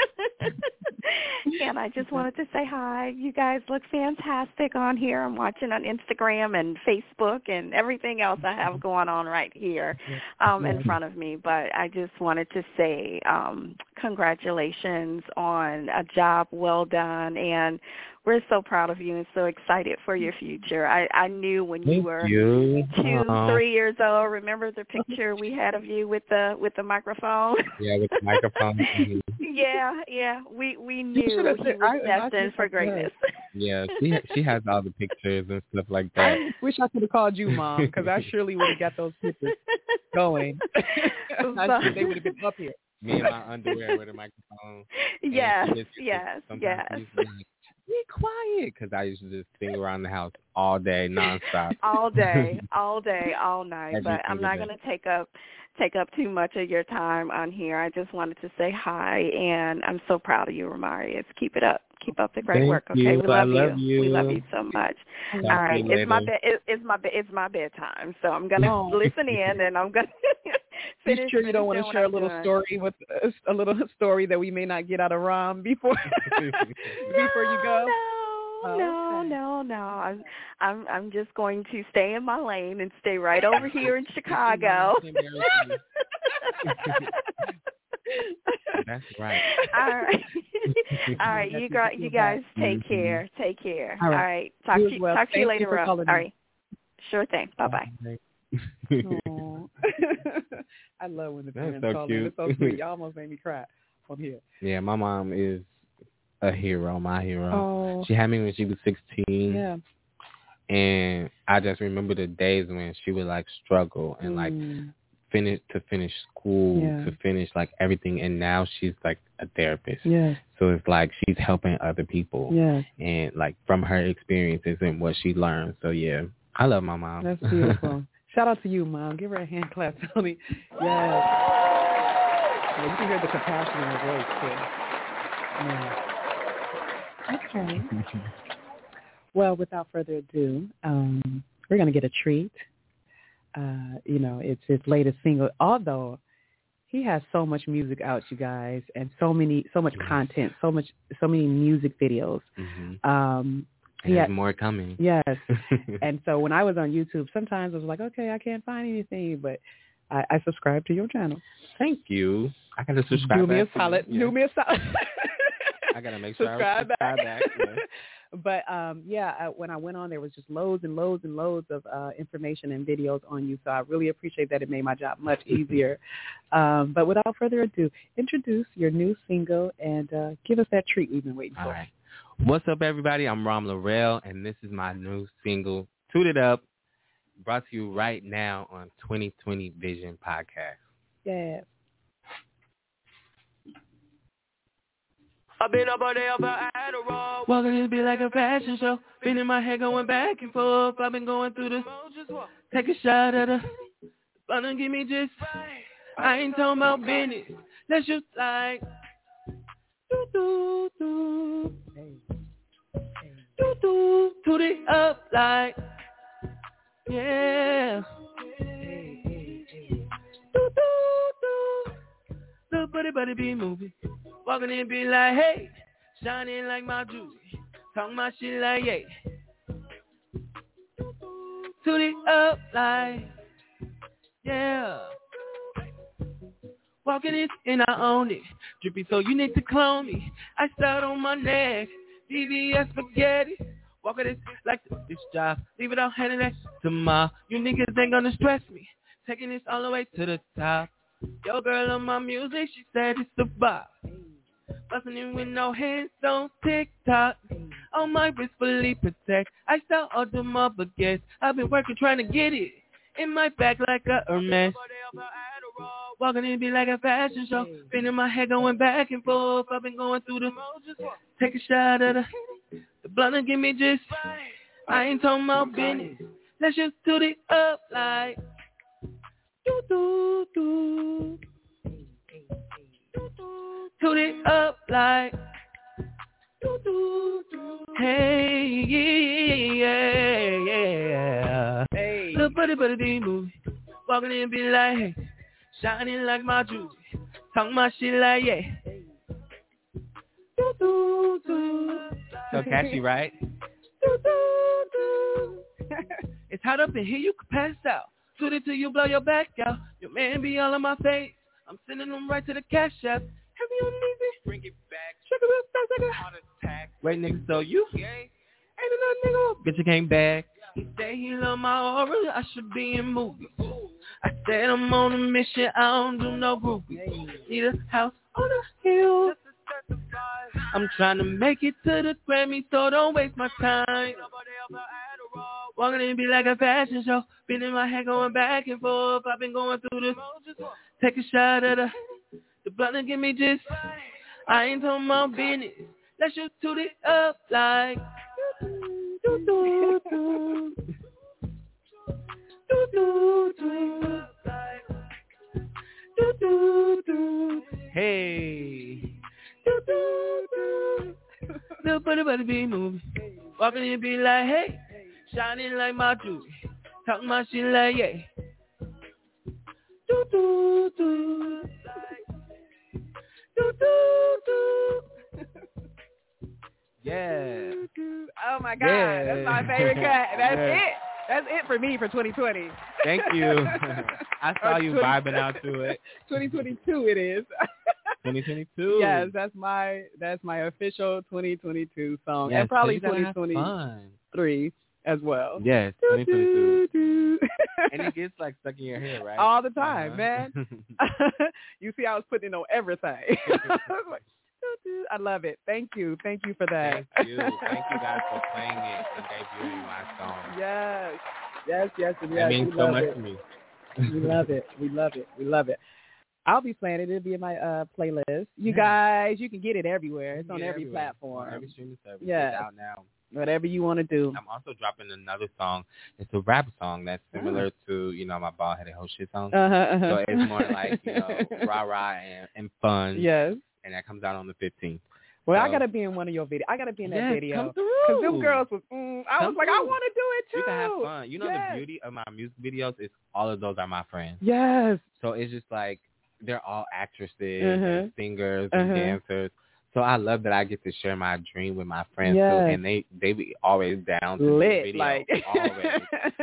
and I just wanted to say hi. You guys look fantastic on here. I'm watching on Instagram and Facebook and everything else I have going on right here um, in front of me. But I just wanted to say um, congratulations on a job well done, and we're so proud of you and so excited for your future. I, I knew when you Thank were you. two, Aww. three years old. Remember the picture we had of you with the with the microphone? Yeah, with the microphone. yeah, yeah. We we knew he was I, destined I for greatness. Yeah, she she has all the pictures and stuff like that. I wish I could have called you, Mom, because I surely would have got those pictures going. I sure they would have been up here. Me in my underwear with a microphone. Yes, just, yes, yes. Be quiet, because I used to just sing around the house all day, nonstop. all day, all day, all night. Every but I'm not going to take up take up too much of your time on here. I just wanted to say hi, and I'm so proud of you, Ramarius. Keep it up. Keep up the great Thank work. Okay, you. we love, I love you. you. We love you so much. Talk all right, it's my be- it, it's my be- it's my bedtime, so I'm gonna oh. listen in, and I'm gonna. Finish, you sure you don't want to share a little doing. story with us, a little story that we may not get out of Rom before no, before you go? No, oh, no, okay. no, no. I'm I'm I'm just going to stay in my lane and stay right over here in Chicago. That's right. All right. All right. You got you guys take mm-hmm. care. Take care. All right. All right. Talk you to you, well. talk to you later. You All right. Sure thing. Bye bye. I love when the That's parents so call cute. in. It's so sweet. You almost made me cry on here. Yeah, my mom is a hero, my hero. Oh. She had me when she was sixteen. Yeah. And I just remember the days when she would like struggle and mm. like finish to finish school, yeah. to finish like everything, and now she's like a therapist. Yeah. So it's like she's helping other people. Yeah. And like from her experiences and what she learned. So yeah, I love my mom. That's beautiful. Shout out to you, Mom. Give her a hand clap, Tony. Yes. Yeah, you can hear the compassion in her voice, too. Yeah. Okay. Well, without further ado, um, we're going to get a treat. Uh, you know, it's his latest single, although he has so much music out, you guys, and so many, so much content, so much, so many music videos. Mm-hmm. Um, And yeah. there's more coming. Yes. And so when I was on YouTube, sometimes I was like, okay, I can't find anything, but I, I subscribe to your channel. Thank you. I got to subscribe. Do me a back solid. Yeah. Do me a solid. I got to make sure subscribe I subscribe back. back. Yeah. But um, yeah, I, when I went on, there was just loads and loads and loads of uh, information and videos on you. So I really appreciate that. It made my job much easier. um, but without further ado, introduce your new single and uh, give us that treat we've been waiting for. All right. What's up, everybody? I'm Rom Laurel, and this is my new single, Toot It Up, brought to you right now on twenty twenty Vision Podcast. Yeah. I've been up all day off of Adderall. Walking it be like a fashion show. Been in my head going back and forth. I've been going through the take a shot at her. Gonna give me just I ain't talking about business. Let's just like do do do do do toot it up like yeah. Do do do. Little buddy buddy be moving. Walking in be like, hey, shining like my jewelry. Talking my shit like, yeah. Toot it up like, yeah. Walking it and I own it. Drippy so you need to clone me. I start on my neck. D V S spaghetti. Walking it like this job. Leave it all handing that to ma. You niggas ain't gonna stress me. Taking this all the way to the top. Yo girl on my music, she said it's the bop. Bustin' in with no hands on TikTok. On my wrist fully protect. I start all them up against. I've been working trying to get it in my back like a Hermes. Walking in be like a fashion show. Been in my head going back and forth. I've been going through the take a shot at her. The blunt and give me just I ain't talking about business. Let's just toot it up like do do do. Toot it up like do do do. Hey yeah yeah. Hey. Little buddy buddy be moving. Walking in be like hey. Shining like my jewelry. Talking my shit like yeah. Do do do. So catchy, right? Do do do. It's hot up in here, you can pass out. Toot it till you blow your back out. Your man be all in my face. I'm sending them right to the cash app. Heavy on easy. Bring it back. Sugar real fast like a heart attack. Wait, nigga, so you? Yeah. Ain't another nigga. Bitch, you came back. He say he love my aura. I should be in movies. I said I'm on a mission. I don't do no groupies. Need a house on a hill. I'm trying to make it to the Grammy, so don't waste my time. Walking in be like a fashion show. Been in my head going back and forth. I've been going through this. Take a shot at her. The blunt and give me just I ain't talking about business. Let's just toot it up like do do do do do do do do do. Hey. Do do do. Little buddy buddy be moving. Walking in be like hey. Shining like my jewelry. Talking my shit like yeah. Do do do. Do do do. Yeah. Oh my God, yeah. That's my favorite cut. That's yeah. it. That's it for me for twenty twenty. Thank you. I saw you vibing out to it. twenty twenty-two it is. twenty twenty-two. Yes, that's my that's my official twenty twenty-two song, yes, and probably so twenty twenty-three as well. Yes, twenty twenty-two. And it gets like stuck in your head, right? All the time, uh-huh. man. You see, I was putting it on everything. I love it. Thank you. Thank you for that. Thank you. Thank you guys for playing it and debuting my song. Yes. Yes, yes, and yes. It means we so love much it. to me. We love it. We love it. We love it. I'll be playing it. It'll be in my uh, playlist. You guys, you can get it everywhere. It's on every everywhere. platform. On every streaming service. Yeah. It's out now. Whatever you want to do. I'm also dropping another song. It's a rap song that's similar oh. to, you know, my bald headed whole shit song. Uh-huh, uh-huh. So it's more like, you know, rah rah and, and fun. Yes. And that comes out on the fifteenth. Well, so, I gotta be in one of your videos. I gotta be in that yes, video. Come through. Because them girls was, mm, I come was like, through. I want to do it too. You can have fun. You know yes. the beauty of my music videos is all of those are my friends. Yes. So it's just like they're all actresses uh-huh. and singers uh-huh. and dancers. So I love that I get to share my dream with my friends yes. too, and they they be always down to do lit video, like always.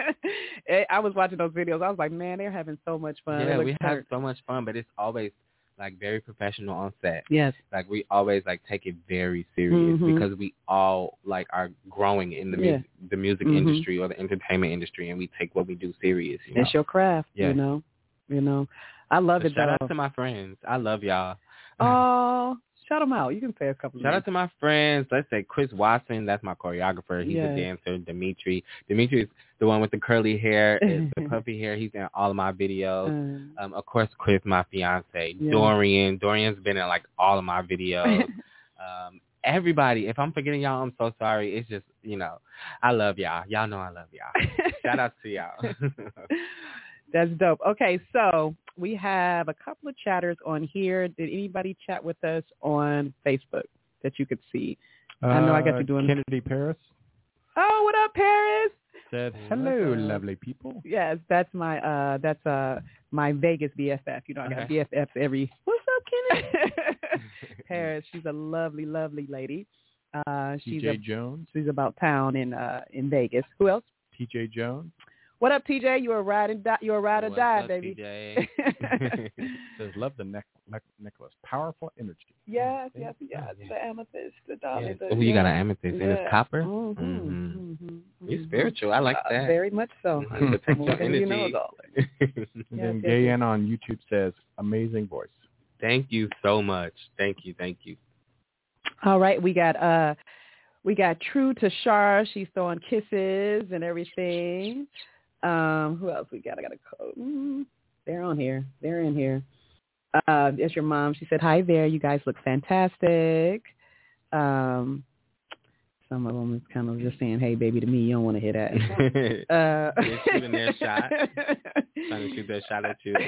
I was watching those videos. I was like, man, they're having so much fun. Yeah, we hurt. have so much fun, but it's always like very professional on set. Yes. Like we always like take it very serious mm-hmm. because we all like are growing in the yeah. music, the music mm-hmm. industry or the entertainment industry, and we take what we do serious. You it's know? your craft, yeah. you know. You know, I love so it. Shout though. out to my friends. I love y'all. Oh, shout them out. You can say a couple. Shout names. out to my friends. Let's say Chris Watson. That's my choreographer. He's yes. a dancer. Dimitri. Dimitri is the one with the curly hair, the puffy hair. He's in all of my videos. Um, um, of course, Chris, my fiance. Yeah. Dorian. Dorian's been in like all of my videos. um, everybody. If I'm forgetting y'all, I'm so sorry. It's just, you know, I love y'all. Y'all know I love y'all. Shout out to y'all. That's dope. Okay, so we have a couple of chatters on here. Did anybody chat with us on Facebook that you could see? Uh, I know I got you doing Kennedy Paris. Oh, what up, Paris? Said hello, lovely people. Yes, that's my uh, that's uh, my Vegas B F F. You know, I got okay. B F Fs every. What's up, Kennedy? Paris, she's a lovely, lovely lady. Uh, she's T J a, Jones. She's about town in uh, in Vegas. Who else? T J Jones. What up, T J? You're a ride and die. You're a ride or die, up, baby. T J? Says love the neck, neck, necklace. Powerful energy. Yes, yes, yes. The amethyst, the dollar. Yes. The, oh, you yeah. got an amethyst yeah. and it's copper. Mm-hmm. Mm-hmm. Mm-hmm. You're spiritual. I like that. Uh, very much so. Mm-hmm. More than you know, and yes, then yes, Gayan yes. on YouTube says, "Amazing voice." Thank you so much. Thank you. Thank you. All right, we got uh, we got True to Shar. She's throwing kisses and everything. Um, who else we got? I got a code. Mm, they're on here. They're in here. Uh, it's your mom. She said, "Hi there. You guys look fantastic." Um, some of them is kind of just saying, "Hey, baby," to me. You don't want to hear that. uh, They're shooting their shot. Trying to shoot their shot at you.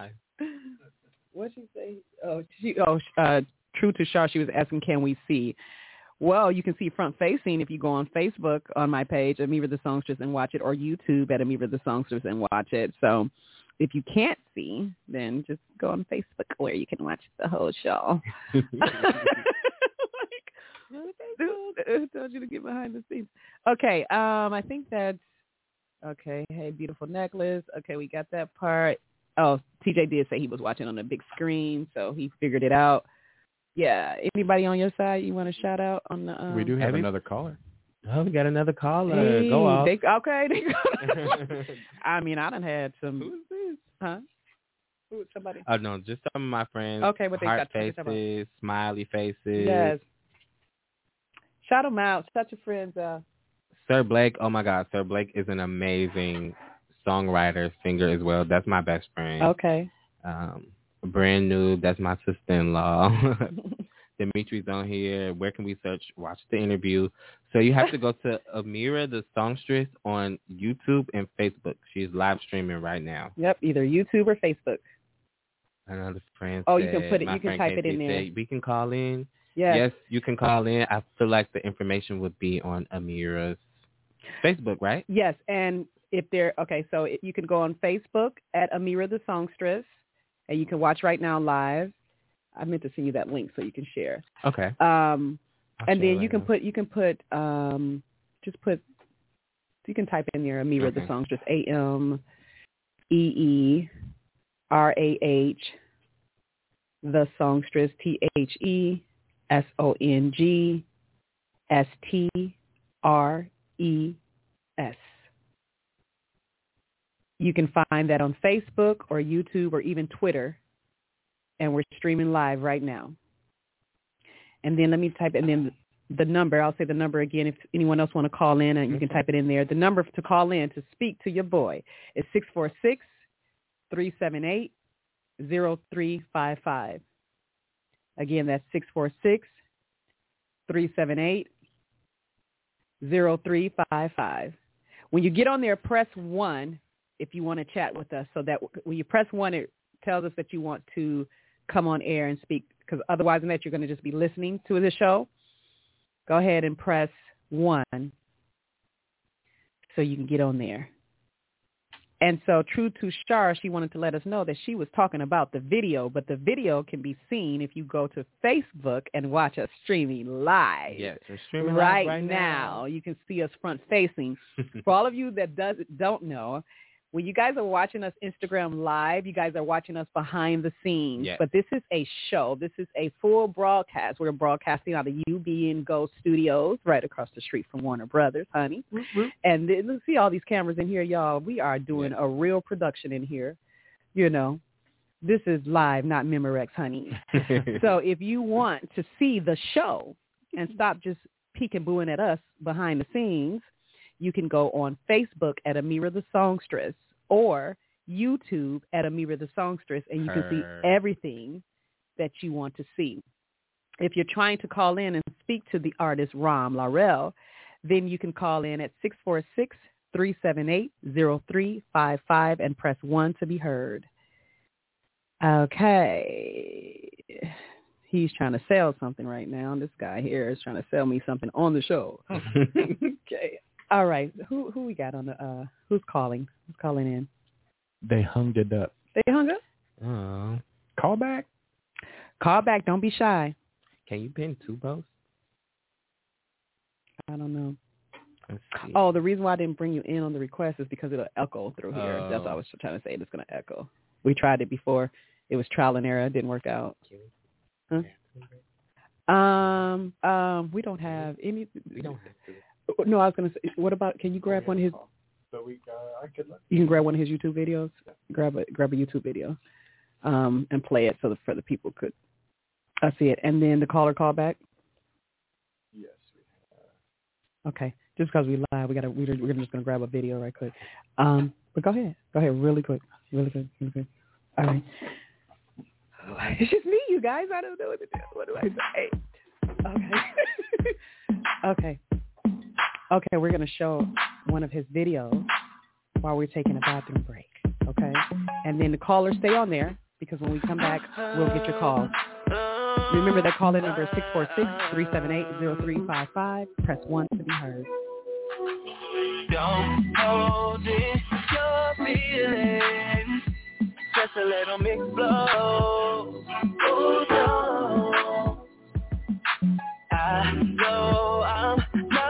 What'd she say? Oh, she. Oh, uh, True to Shar. She was asking, "Can we see?" Well, you can see front facing if you go on Facebook on my page, Amira the Songstress, and watch it, or YouTube at Amira the Songstress and watch it. So if you can't see, then just go on Facebook where you can watch the whole show. like, I told you to get behind the scenes. Okay, um, I think that's, okay, hey, beautiful necklace. Okay, we got that part. Oh, T J did say he was watching on a big screen, so he figured it out. Yeah. Anybody on your side you want to shout out on the? Um, we do have Abby? another caller. Oh, we got another caller. Hey, Go off. They, okay. They I mean, I done had some. Who's this? Huh? Who? Somebody? Oh no, just some of my friends. Okay, what they Heart got? faces, smiley faces. Yes. Shout them out. Shout your friends out. Sir Blake. Oh my God, Sir Blake is an amazing songwriter, singer as well. That's my best friend. Okay. Um. Brand new. That's my sister-in-law. Dimitri's on here. Where can we search? Watch the interview. So you have to go to Amira the Songstress on YouTube and Facebook. She's live streaming right now. Yep, either YouTube or Facebook. Another friend. Oh, said, you can put it. You can type K T it in there. Said, we can call in. Yes. Yes, you can call in. I feel like the information would be on Amira's Facebook, right? Yes, and if they're okay, so you can go on Facebook at Amira the Songstress. And you can watch right now live. I meant to send you that link so you can share. Okay. Um, and then right you can now. put you can put um, just put you can type in there Amira okay. the Songstress, A M E E R A H the Songstress, T H E S O N G S T R E S. You can find that on Facebook or YouTube or even Twitter, and we're streaming live right now. And then let me type, and then the number, I'll say the number again if anyone else want to call in, and you can type it in there. The number to call in to speak to your boy is six four six, three seven eight, zero three five five. Again, that's six four six, three seven eight, zero three five five. When you get on there, press one if you want to chat with us, so that when you press one, it tells us that you want to come on air and speak, because otherwise than that, you're going to just be listening to the show. Go ahead and press one so you can get on there. And so true to Shar, she wanted to let us know that she was talking about the video, but the video can be seen if you go to Facebook and watch us streaming live. Yes, we're streaming right, live right now. now. You can see us front facing. For all of you that does don't know, when you guys are watching us Instagram live, you guys are watching us behind the scenes. Yes. But this is a show. This is a full broadcast. We're broadcasting out of U B and Go Studios right across the street from Warner Brothers, honey. Mm-hmm. And th- let's see all these cameras in here, y'all. We are doing yeah. a real production in here. You know, this is live, not Memorex, honey. So if you want to see the show and stop just peek-and-booing at us behind the scenes, you can go on Facebook at Amira the Songstress or YouTube at Amira the Songstress, and you can see everything that you want to see. If you're trying to call in and speak to the artist Ram Laurel, then you can call in at six four six, three seven eight, zero three five five and press one to be heard. Okay. He's trying to sell something right now. This guy here is trying to sell me something on the show. Okay. All right. Who who we got on the, uh, who's calling? Who's calling in? They hung it up. They hung up? Oh. Call back. Call back. Don't be shy. Can you pin two posts? I don't know. Oh, the reason why I didn't bring you in on the request is because it'll echo through here. Oh. That's what I was trying to say. It's going to echo. We tried it before. It was trial and error. It didn't work out. Huh? Um, um, we don't have any. We don't have to. No, I was going to say, what about, can you grab one of his, So we, uh, I could let you can grab one of his YouTube videos, grab a, grab a YouTube video, um, and play it so the, for the people could uh, see it. And then the caller call back? Yes. Okay. Just because we live, we gotta, we're, we're just going to grab a video right quick. Um, but go ahead. Go ahead really quick. Really good. Really good. All right. It's just me, you guys. I don't know what to do. What do I say? Okay. Okay. Okay, we're going to show one of his videos while we're taking a bathroom break, okay? And then the callers stay on there because when we come back, we'll get your call. Remember that call-in number is six four six, three seven eight, zero three five five. Press one to be heard. Don't hold it, your feelings. Just a little mix blow. Oh, no. I know I'm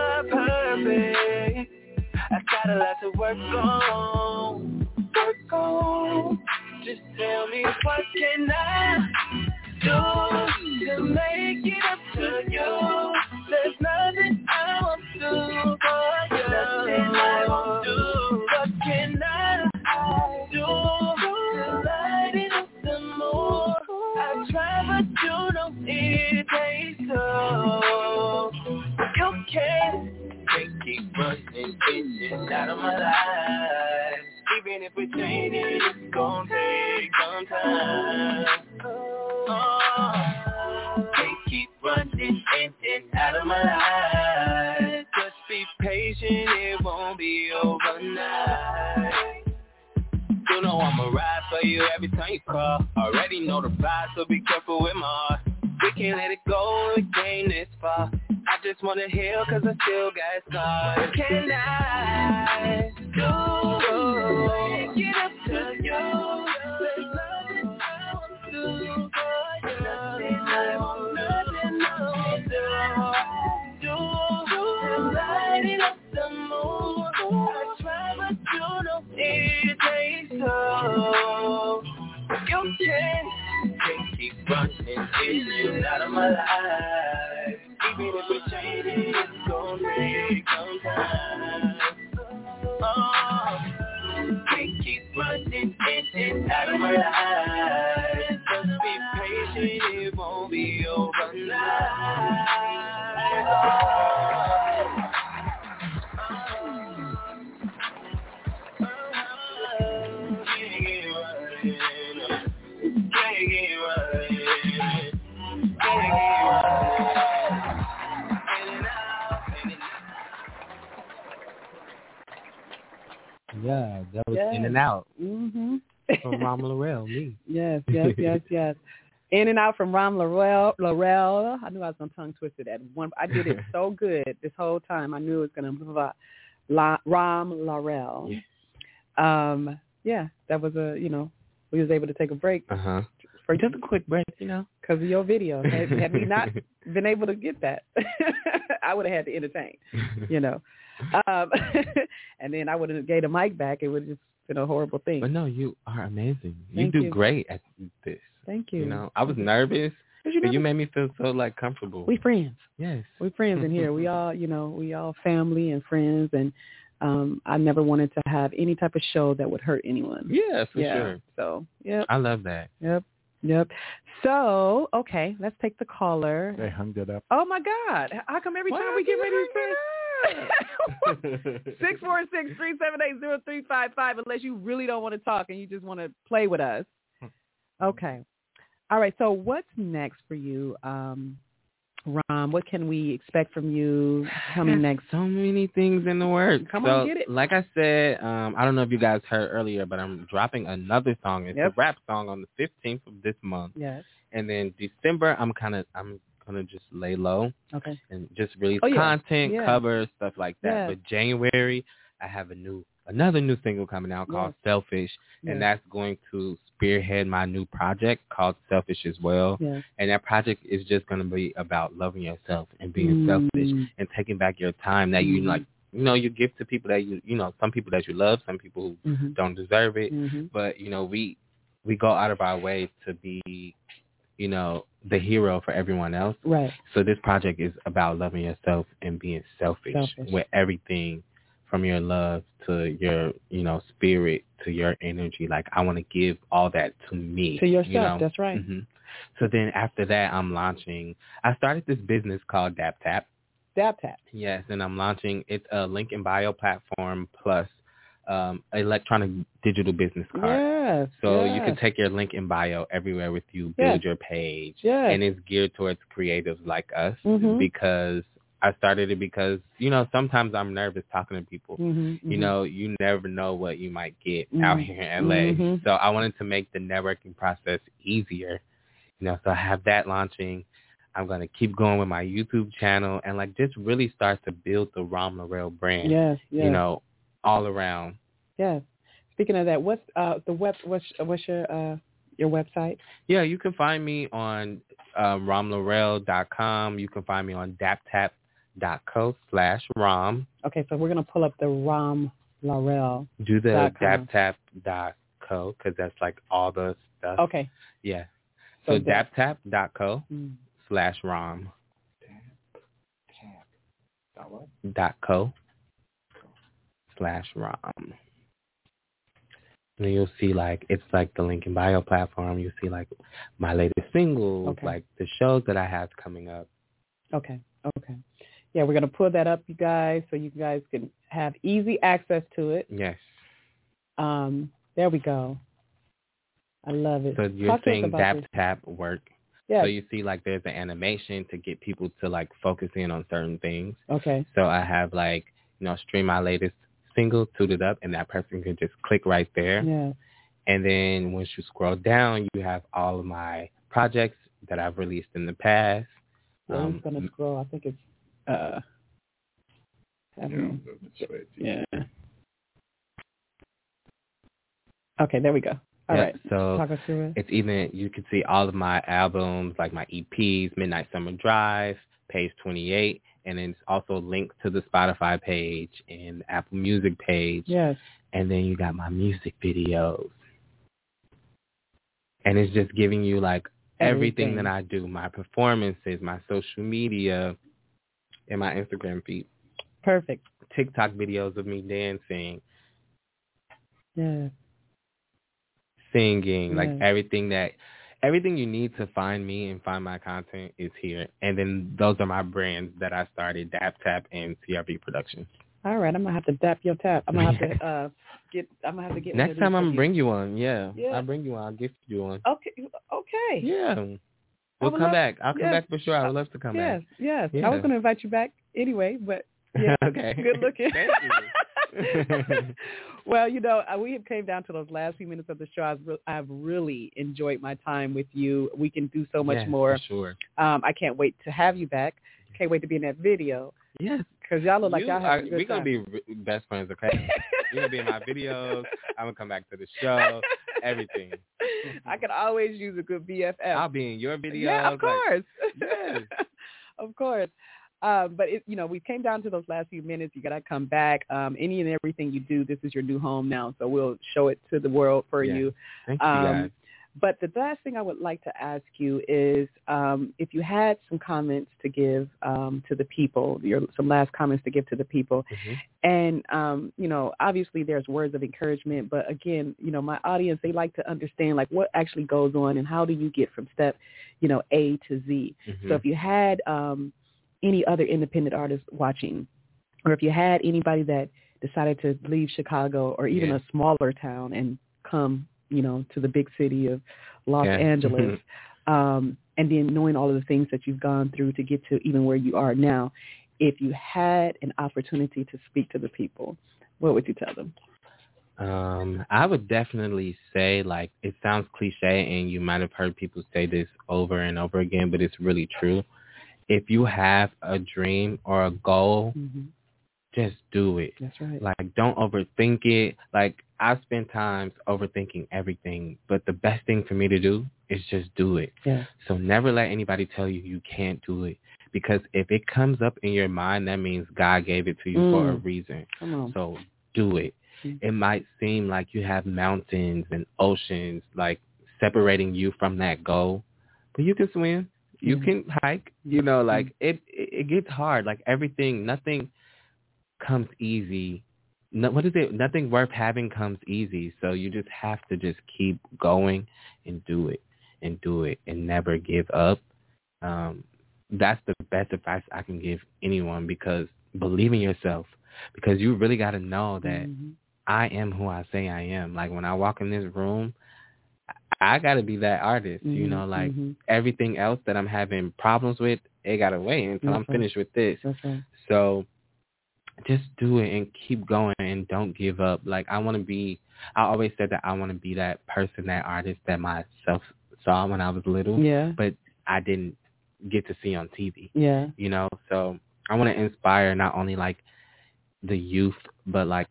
perfect. I got a lot to work on, work on. Just tell me what can I do to make it up to you. There's nothing I won't do for you. Nothing I won't do. What can I do to light it up some more? I try but you don't irritate so. You can't, can't keep running bitches out of my life. Even if it's changing, it's gonna take some time. Oh, can't keep running bitches out of my life. Just be patient, it won't be overnight. You know I'ma ride for you every time you call. Already know the vibe, so be careful with my heart. We can't let it go, it came this far. I just wanna heal cause I still got scars. Can I do get up to you? There's nothing I won't do for you. Nothing I won't, nothing I won't do. Do, do, light it up some more. I try but you don't irritate so. You can't, can't keep running issues out of my life. Even if it's changing, it's gonna take some time. Oh, can't keep running issues out of my life. Just be patient, it won't be overnight. Yeah, that was yes. In and Out. Mm-hmm. From Ram Laurel, me. Yes, yes, yes, yes. In and Out from Ram Laurel. Laurel. I knew I was going to tongue twist it at one. I did it so good this whole time. I knew it was going to La, Ram Laurel. Yeah. um, yeah, that was a, you know, we was able to take a break. Uh-huh. For just a quick break, you know. Because of your video. Had, had we not been able to get that, I would have had to entertain, you know. Um, and then I would have gave the mic back. It would have just been a horrible thing. But no, you are amazing. Thank you do you. great at this. Thank you. You know, I was nervous, you but you made me feel so, like, comfortable. We friends. Yes. We friends in here. We all, you know, we all family and friends. And um, I never wanted to have any type of show that would hurt anyone. Yeah, for yeah. sure. So, yeah. I love that. Yep. Yep. So, okay, let's take the caller. They hung it up. Oh, my God. How come every Why time we get ready to say six four six, three seven eight, zero three five five, unless you really don't want to talk and you just want to play with us. Okay. All right. So what's next for you, um, Rom? What can we expect from you coming next? So many things in the works. Come so, on, get it. Like I said, um, I don't know if you guys heard earlier, but I'm dropping another song. It's Yep. a rap song on the fifteenth of this month. Yes. And then December, I'm kind of I'm gonna just lay low. Okay. And just release Oh, yeah. content, Yeah. covers, stuff like that. Yeah. But January, I have a new another new single coming out called Yes. Selfish, Yes. and that's going to spearhead my new project called Selfish as well. Yes. And that project is just going to be about loving yourself and being Mm. selfish and taking back your time that you Mhm. like, you know, you give to people that you, you know, some people that you love, some people who Mhm. don't deserve it. Mhm. But, you know, we, we go out of our way to be, you know, the hero for everyone else. Right. So this project is about loving yourself and being selfish, Selfish. with everything from your love to your, you know, spirit to your energy. Like, I want to give all that to me. To yourself. You know? That's right. Mm-hmm. So then after that, I'm launching, I started this business called Dap Tap. Dap Tap. Yes, and I'm launching, it's a link in bio platform plus um, electronic digital business card. Yes. So yes. you can take your link in bio everywhere with you, build Yes. your page. Yes. And it's geared towards creatives like us Mhm. because I started it because, you know, sometimes I'm nervous talking to people. Mhm, You mhm. know, you never know what you might get Mhm. out here in L A. Mhm. So I wanted to make the networking process easier. You know, so I have that launching. I'm going to keep going with my YouTube channel and, like, just really start to build the Rom Laurel brand. Yes, yes. You know, all around. Yes. Speaking of that, what's uh the web? What's what's your uh your website? Yeah, you can find me on um, rom laurel dot com. You can find me on daptap dot co slash rom. Okay, so we're gonna pull up the Rom Laurel. Do the dot com. daptap dot co because that's like all the stuff. Okay. Yeah. So So dap- daptap dot co Mm. slash rom. Dot what? Dot co slash rom. And then you'll see, like, it's like the link in bio platform. You'll see, like, my latest singles, Okay. like the shows that I have coming up. Okay. Okay. Yeah, we're gonna pull that up, you guys, so you guys can have easy access to it. Yes. Um, there we go. I love it. So you're Talk to us saying about Dap this. Tap work. Yes. So you see, like, there's an animation to get people to, like, focus in on certain things. Okay. So I have, like, you know, stream my latest single, Toot It Up, and that person can just click right there. Yeah. And then once you scroll down, you have all of my projects that I've released in the past. Yeah, Um, I'm gonna scroll. I think it's uh. having- Yeah. Okay, there we go. All yeah, right. So Talk us through it. it's even, you can see all of my albums, like my E Ps, Midnight Summer Drive, Page twenty-eight, and then it's also linked to the Spotify page and the Apple Music page. Yes. And then you got my music videos. And it's just giving you, like, everything, Everything. that I do, my performances, my social media, and my Instagram feed. Perfect. TikTok videos of me dancing, Yeah. singing, like Yeah. everything that, everything you need to find me and find my content is here. And then those are my brands that I started, Dap Tap and C R V Productions. All right, I'm gonna have to dap your tap. I'm gonna have to uh get. I'm gonna have to get. one of Next these time for I'm you. gonna bring you one. Yeah, Yeah. I'll bring you one. I'll gift you one. Okay. Okay. Yeah, I we'll would come love- back. I'll come yes. back for sure. I would love to come Yes. back. Yes. Yeah. I was gonna invite you back anyway, but yeah. Okay. Good looking. Thank you. Well, you know, uh, we have came down to those last few minutes of the show. I've, re- I've really enjoyed my time with you. We can do so much Yes, more. for sure. Um, I can't wait to have you back. Can't wait to be in that video. Yes. Because y'all look like you y'all have are, a good We're going time. to be best friends, okay? You're going to be in my videos. I'm going to come back to the show. Everything. I could always use a good B F F. I'll be in your videos. Yeah, of course. Like, yes. Of course. Um, but, it, you know, we came down to those last few minutes. You got to come back. Um, any and everything you do, this is your new home now. So we'll show it to the world for yeah. you. Thank you, um, guys. But the last thing I would like to ask you is um, if you had some comments to give um, to the people, your, some last comments to give to the people. Mm-hmm. And, um, you know, obviously there's words of encouragement. But, again, you know, my audience, they like to understand, like, what actually goes on and how do you get from step, you know, A to Z. Mm-hmm. So if you had um, any other independent artists watching, or if you had anybody that decided to leave Chicago or even yeah. a smaller town and come, you know, to the big city of Los yeah. Angeles, um, and then knowing all of the things that you've gone through to get to even where you are now, if you had an opportunity to speak to the people, what would you tell them? Um, I would definitely say, like, it sounds cliche and you might have heard people say this over and over again, but it's really true. If you have a dream or a goal, mm-hmm. just do it. That's right. Like, don't overthink it. Like, I've spent times overthinking everything, but the best thing for me to do is just do it. Yeah. So never let anybody tell you you can't do it, because if it comes up in your mind, that means God gave it to you mm. for a reason. Come on. So do it. Mm. It might seem like you have mountains and oceans, like, separating you from that goal, but you can swim. You mm. can hike. You know, like, mm. it, it, it gets hard. Like, everything, nothing comes easy. No, what is it? Nothing worth having comes easy. So you just have to just keep going and do it and do it and never give up. Um, that's the best advice I can give anyone, because believe in yourself, because you really got to know that mm-hmm. I am who I say I am. Like, when I walk in this room, I got to be that artist, mm-hmm. you know, like mm-hmm. everything else that I'm having problems with, it got to wait until That's I'm right. finished with this. That's right. So just do it and keep going and don't give up. Like, I want to be, I always said that I want to be that person, that artist that myself saw when I was little, yeah. but I didn't get to see on T V. Yeah. You know, so I want to inspire not only like the youth, but like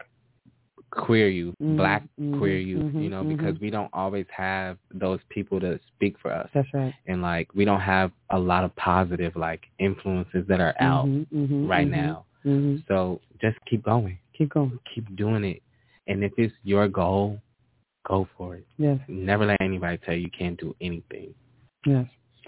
queer youth, mm-hmm. black mm-hmm. queer youth, mm-hmm. you know, mm-hmm. because we don't always have those people to speak for us. That's right. And like, we don't have a lot of positive like influences that are out mm-hmm. Mm-hmm. right mm-hmm. now. Mm-hmm. So just keep going. Keep going. Keep doing it. And if it's your goal, go for it. Yes. Never let anybody tell you you can't do anything. Yes.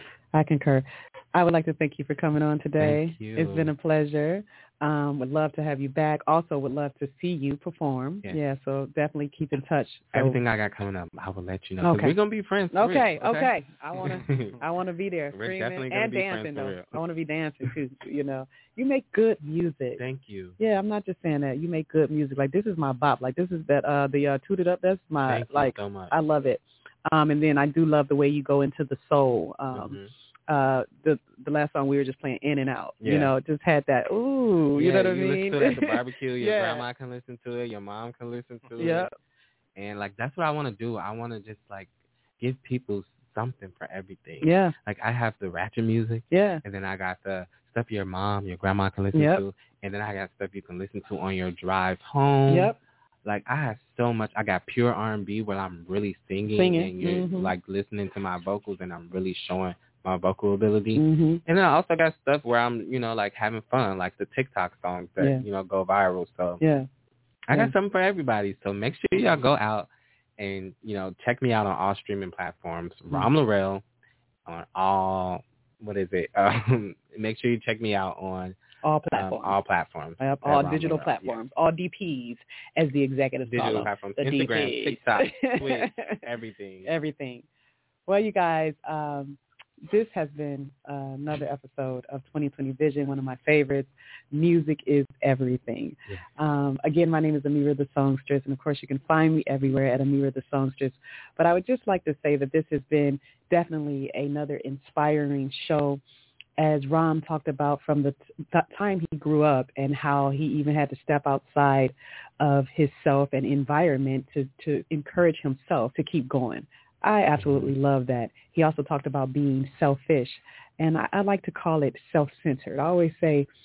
I concur. I would like to thank you for coming on today. Thank you. It's been a pleasure. Um, would love to have you back. Also would love to see you perform. Yeah, yeah so definitely keep in touch. So. Everything I got coming up, I will let you know. Okay. We're going to be friends. For okay, real, okay, okay. I want to I want to be there We're screaming definitely gonna and be dancing, friends for though. real. I want to be dancing, too. You know, you make good music. Thank you. Yeah, I'm not just saying that. You make good music. Like, this is my bop. Like, this is that, uh, the uh, Toot It Up. That's my, Thank like, you so much. I love it. Um, and then I do love the way you go into the soul. Um, mm-hmm. Uh, the the last song we were just playing, In and Out. Yeah. You know, it just had that. Ooh, yeah, you know what I you mean? listen to it at the barbecue. Your yeah. grandma can listen to it. Your mom can listen to yeah. it. And like, that's what I want to do. I want to just like give people something for everything. Yeah. Like, I have the ratchet music. Yeah. And then I got the stuff your mom, your grandma can listen yep. to. And then I got stuff you can listen to on your drive home. Yep. Like, I have so much. I got pure R and B where I'm really singing, singing. and you're mm-hmm. like listening to my vocals, and I'm really showing my vocal ability. Mm-hmm. And then I also got stuff where I'm, you know, like having fun, like the TikTok songs that, yeah. you know, go viral. So yeah. I yeah. got something for everybody. So make sure y'all go out and, you know, check me out on all streaming platforms. Mm-hmm. Rom Larrell on all, what is it? Um, make sure you check me out on all platforms. Um, all platforms. Yep, all digital Larrell. platforms. Yeah. All D Ps, as the executives digital call them. platforms. The Instagram, D Ps. TikTok, Twitch, everything. Everything. Well, you guys, um, this has been uh, another episode of twenty twenty Vision, one of my favorites. Music is everything. Yeah. Um, again, my name is Amira the Songstress, and of course you can find me everywhere at Amira the Songstress. But I would just like to say that this has been definitely another inspiring show, as Rom talked about from the t- time he grew up and how he even had to step outside of himself and environment to, to encourage himself to keep going. I absolutely love that. He also talked about being selfish, and I, I like to call it self-centered. I always say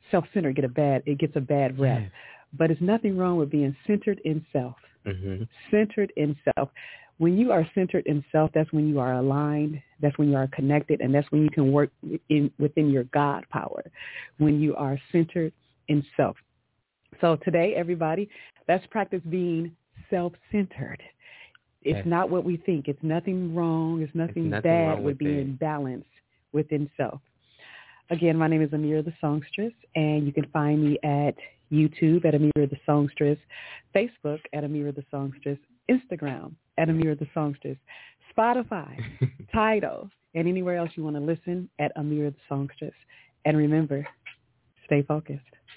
self-centered get a bad, it gets a bad rep. Yeah. But it's nothing wrong with being centered in self. Mm-hmm. Centered in self. When you are centered in self, that's when you are aligned. That's when you are connected, and that's when you can work in within your God power. When you are centered in self. So today, everybody, let's practice being self-centered. It's yes. not what we think. It's nothing wrong. It's nothing, it's nothing bad with, with being balanced within self. Again, my name is Amira the Songstress, and you can find me at YouTube at Amira the Songstress, Facebook at Amira the Songstress, Instagram at Amira the Songstress, Spotify, Tidal, and anywhere else you want to listen at Amira the Songstress. And remember, stay focused.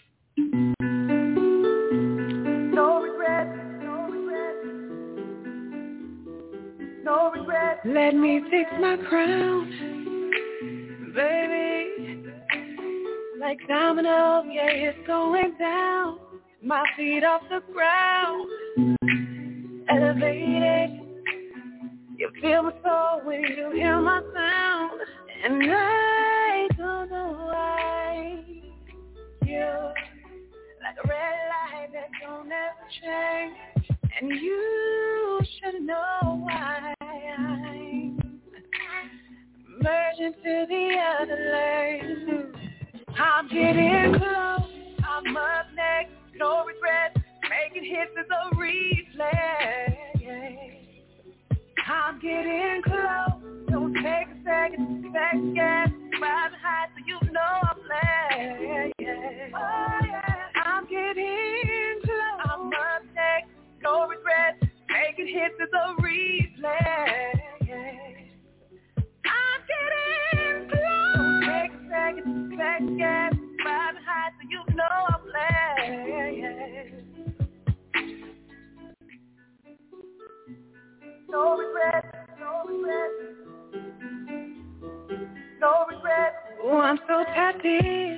No regret, no regret, no regret. Let me fix my crown, baby. Like domino, yeah, it's going down. My feet off the ground, elevated. You feel my soul when you hear my sound. And I don't know why you're like a red light that don't ever change. And you should know why I'm merging to the other lane. I'm getting close, I'm up next, no regret, making hits is a replay. I'm getting close, don't take a second, second guess, riding high so you know I'm playing. Oh yeah, I'm getting close, I'm up next, no regret, making hits is a replay. I'm getting close, don't take a second, second guess, riding high so you know I'm playing. No regret, no regret, no regret. Oh, I'm so tapped in,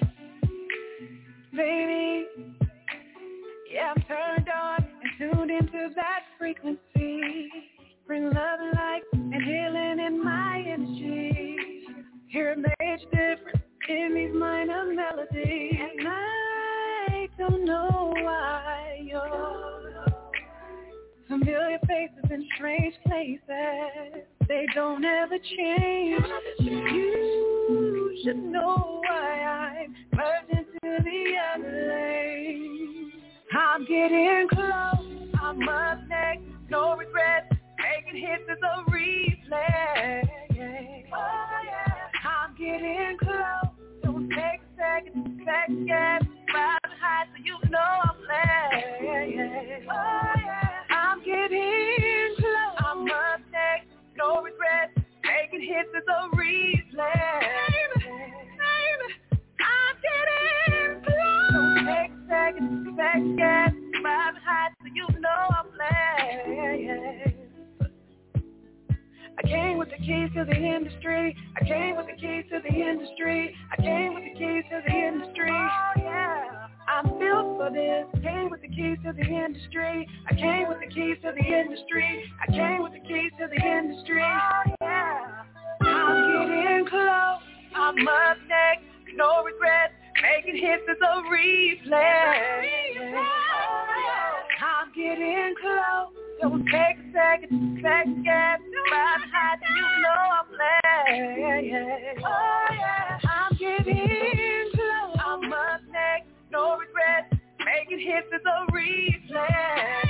baby. Yeah, I'm turned on and tuned into that frequency. Bring love and light and healing in my energy. Hear a major difference in these minor melodies. And I don't know why you're familiar faces in strange places. They don't ever change. You should know why I'm merging to the other lane. I'm getting close, I'm up next, no regret, making hits is a replay. Oh yeah, I'm getting close, don't take a second, second guess, riding high so you know I'm playing. Oh yeah, I'm getting close, I'm up next, no regret, making hits is a replay. I'm getting close, don't take a second, second guess, riding high so you know I'm playing. I came with the keys to the industry. I came with the keys to the industry. I came with the keys to the industry. Oh yeah, I'm built for this. Came with the keys to the industry. I came with the keys to the industry. I came with the keys to the industry. Oh yeah, I'm getting close. I'm up next. No regrets. Making hits is a replay. I'm getting close. Don't take a second, second guess. Riding high so you know I'm playing. Oh yeah, I'm getting close. I'm up next, no regrets. Making hits is a replay.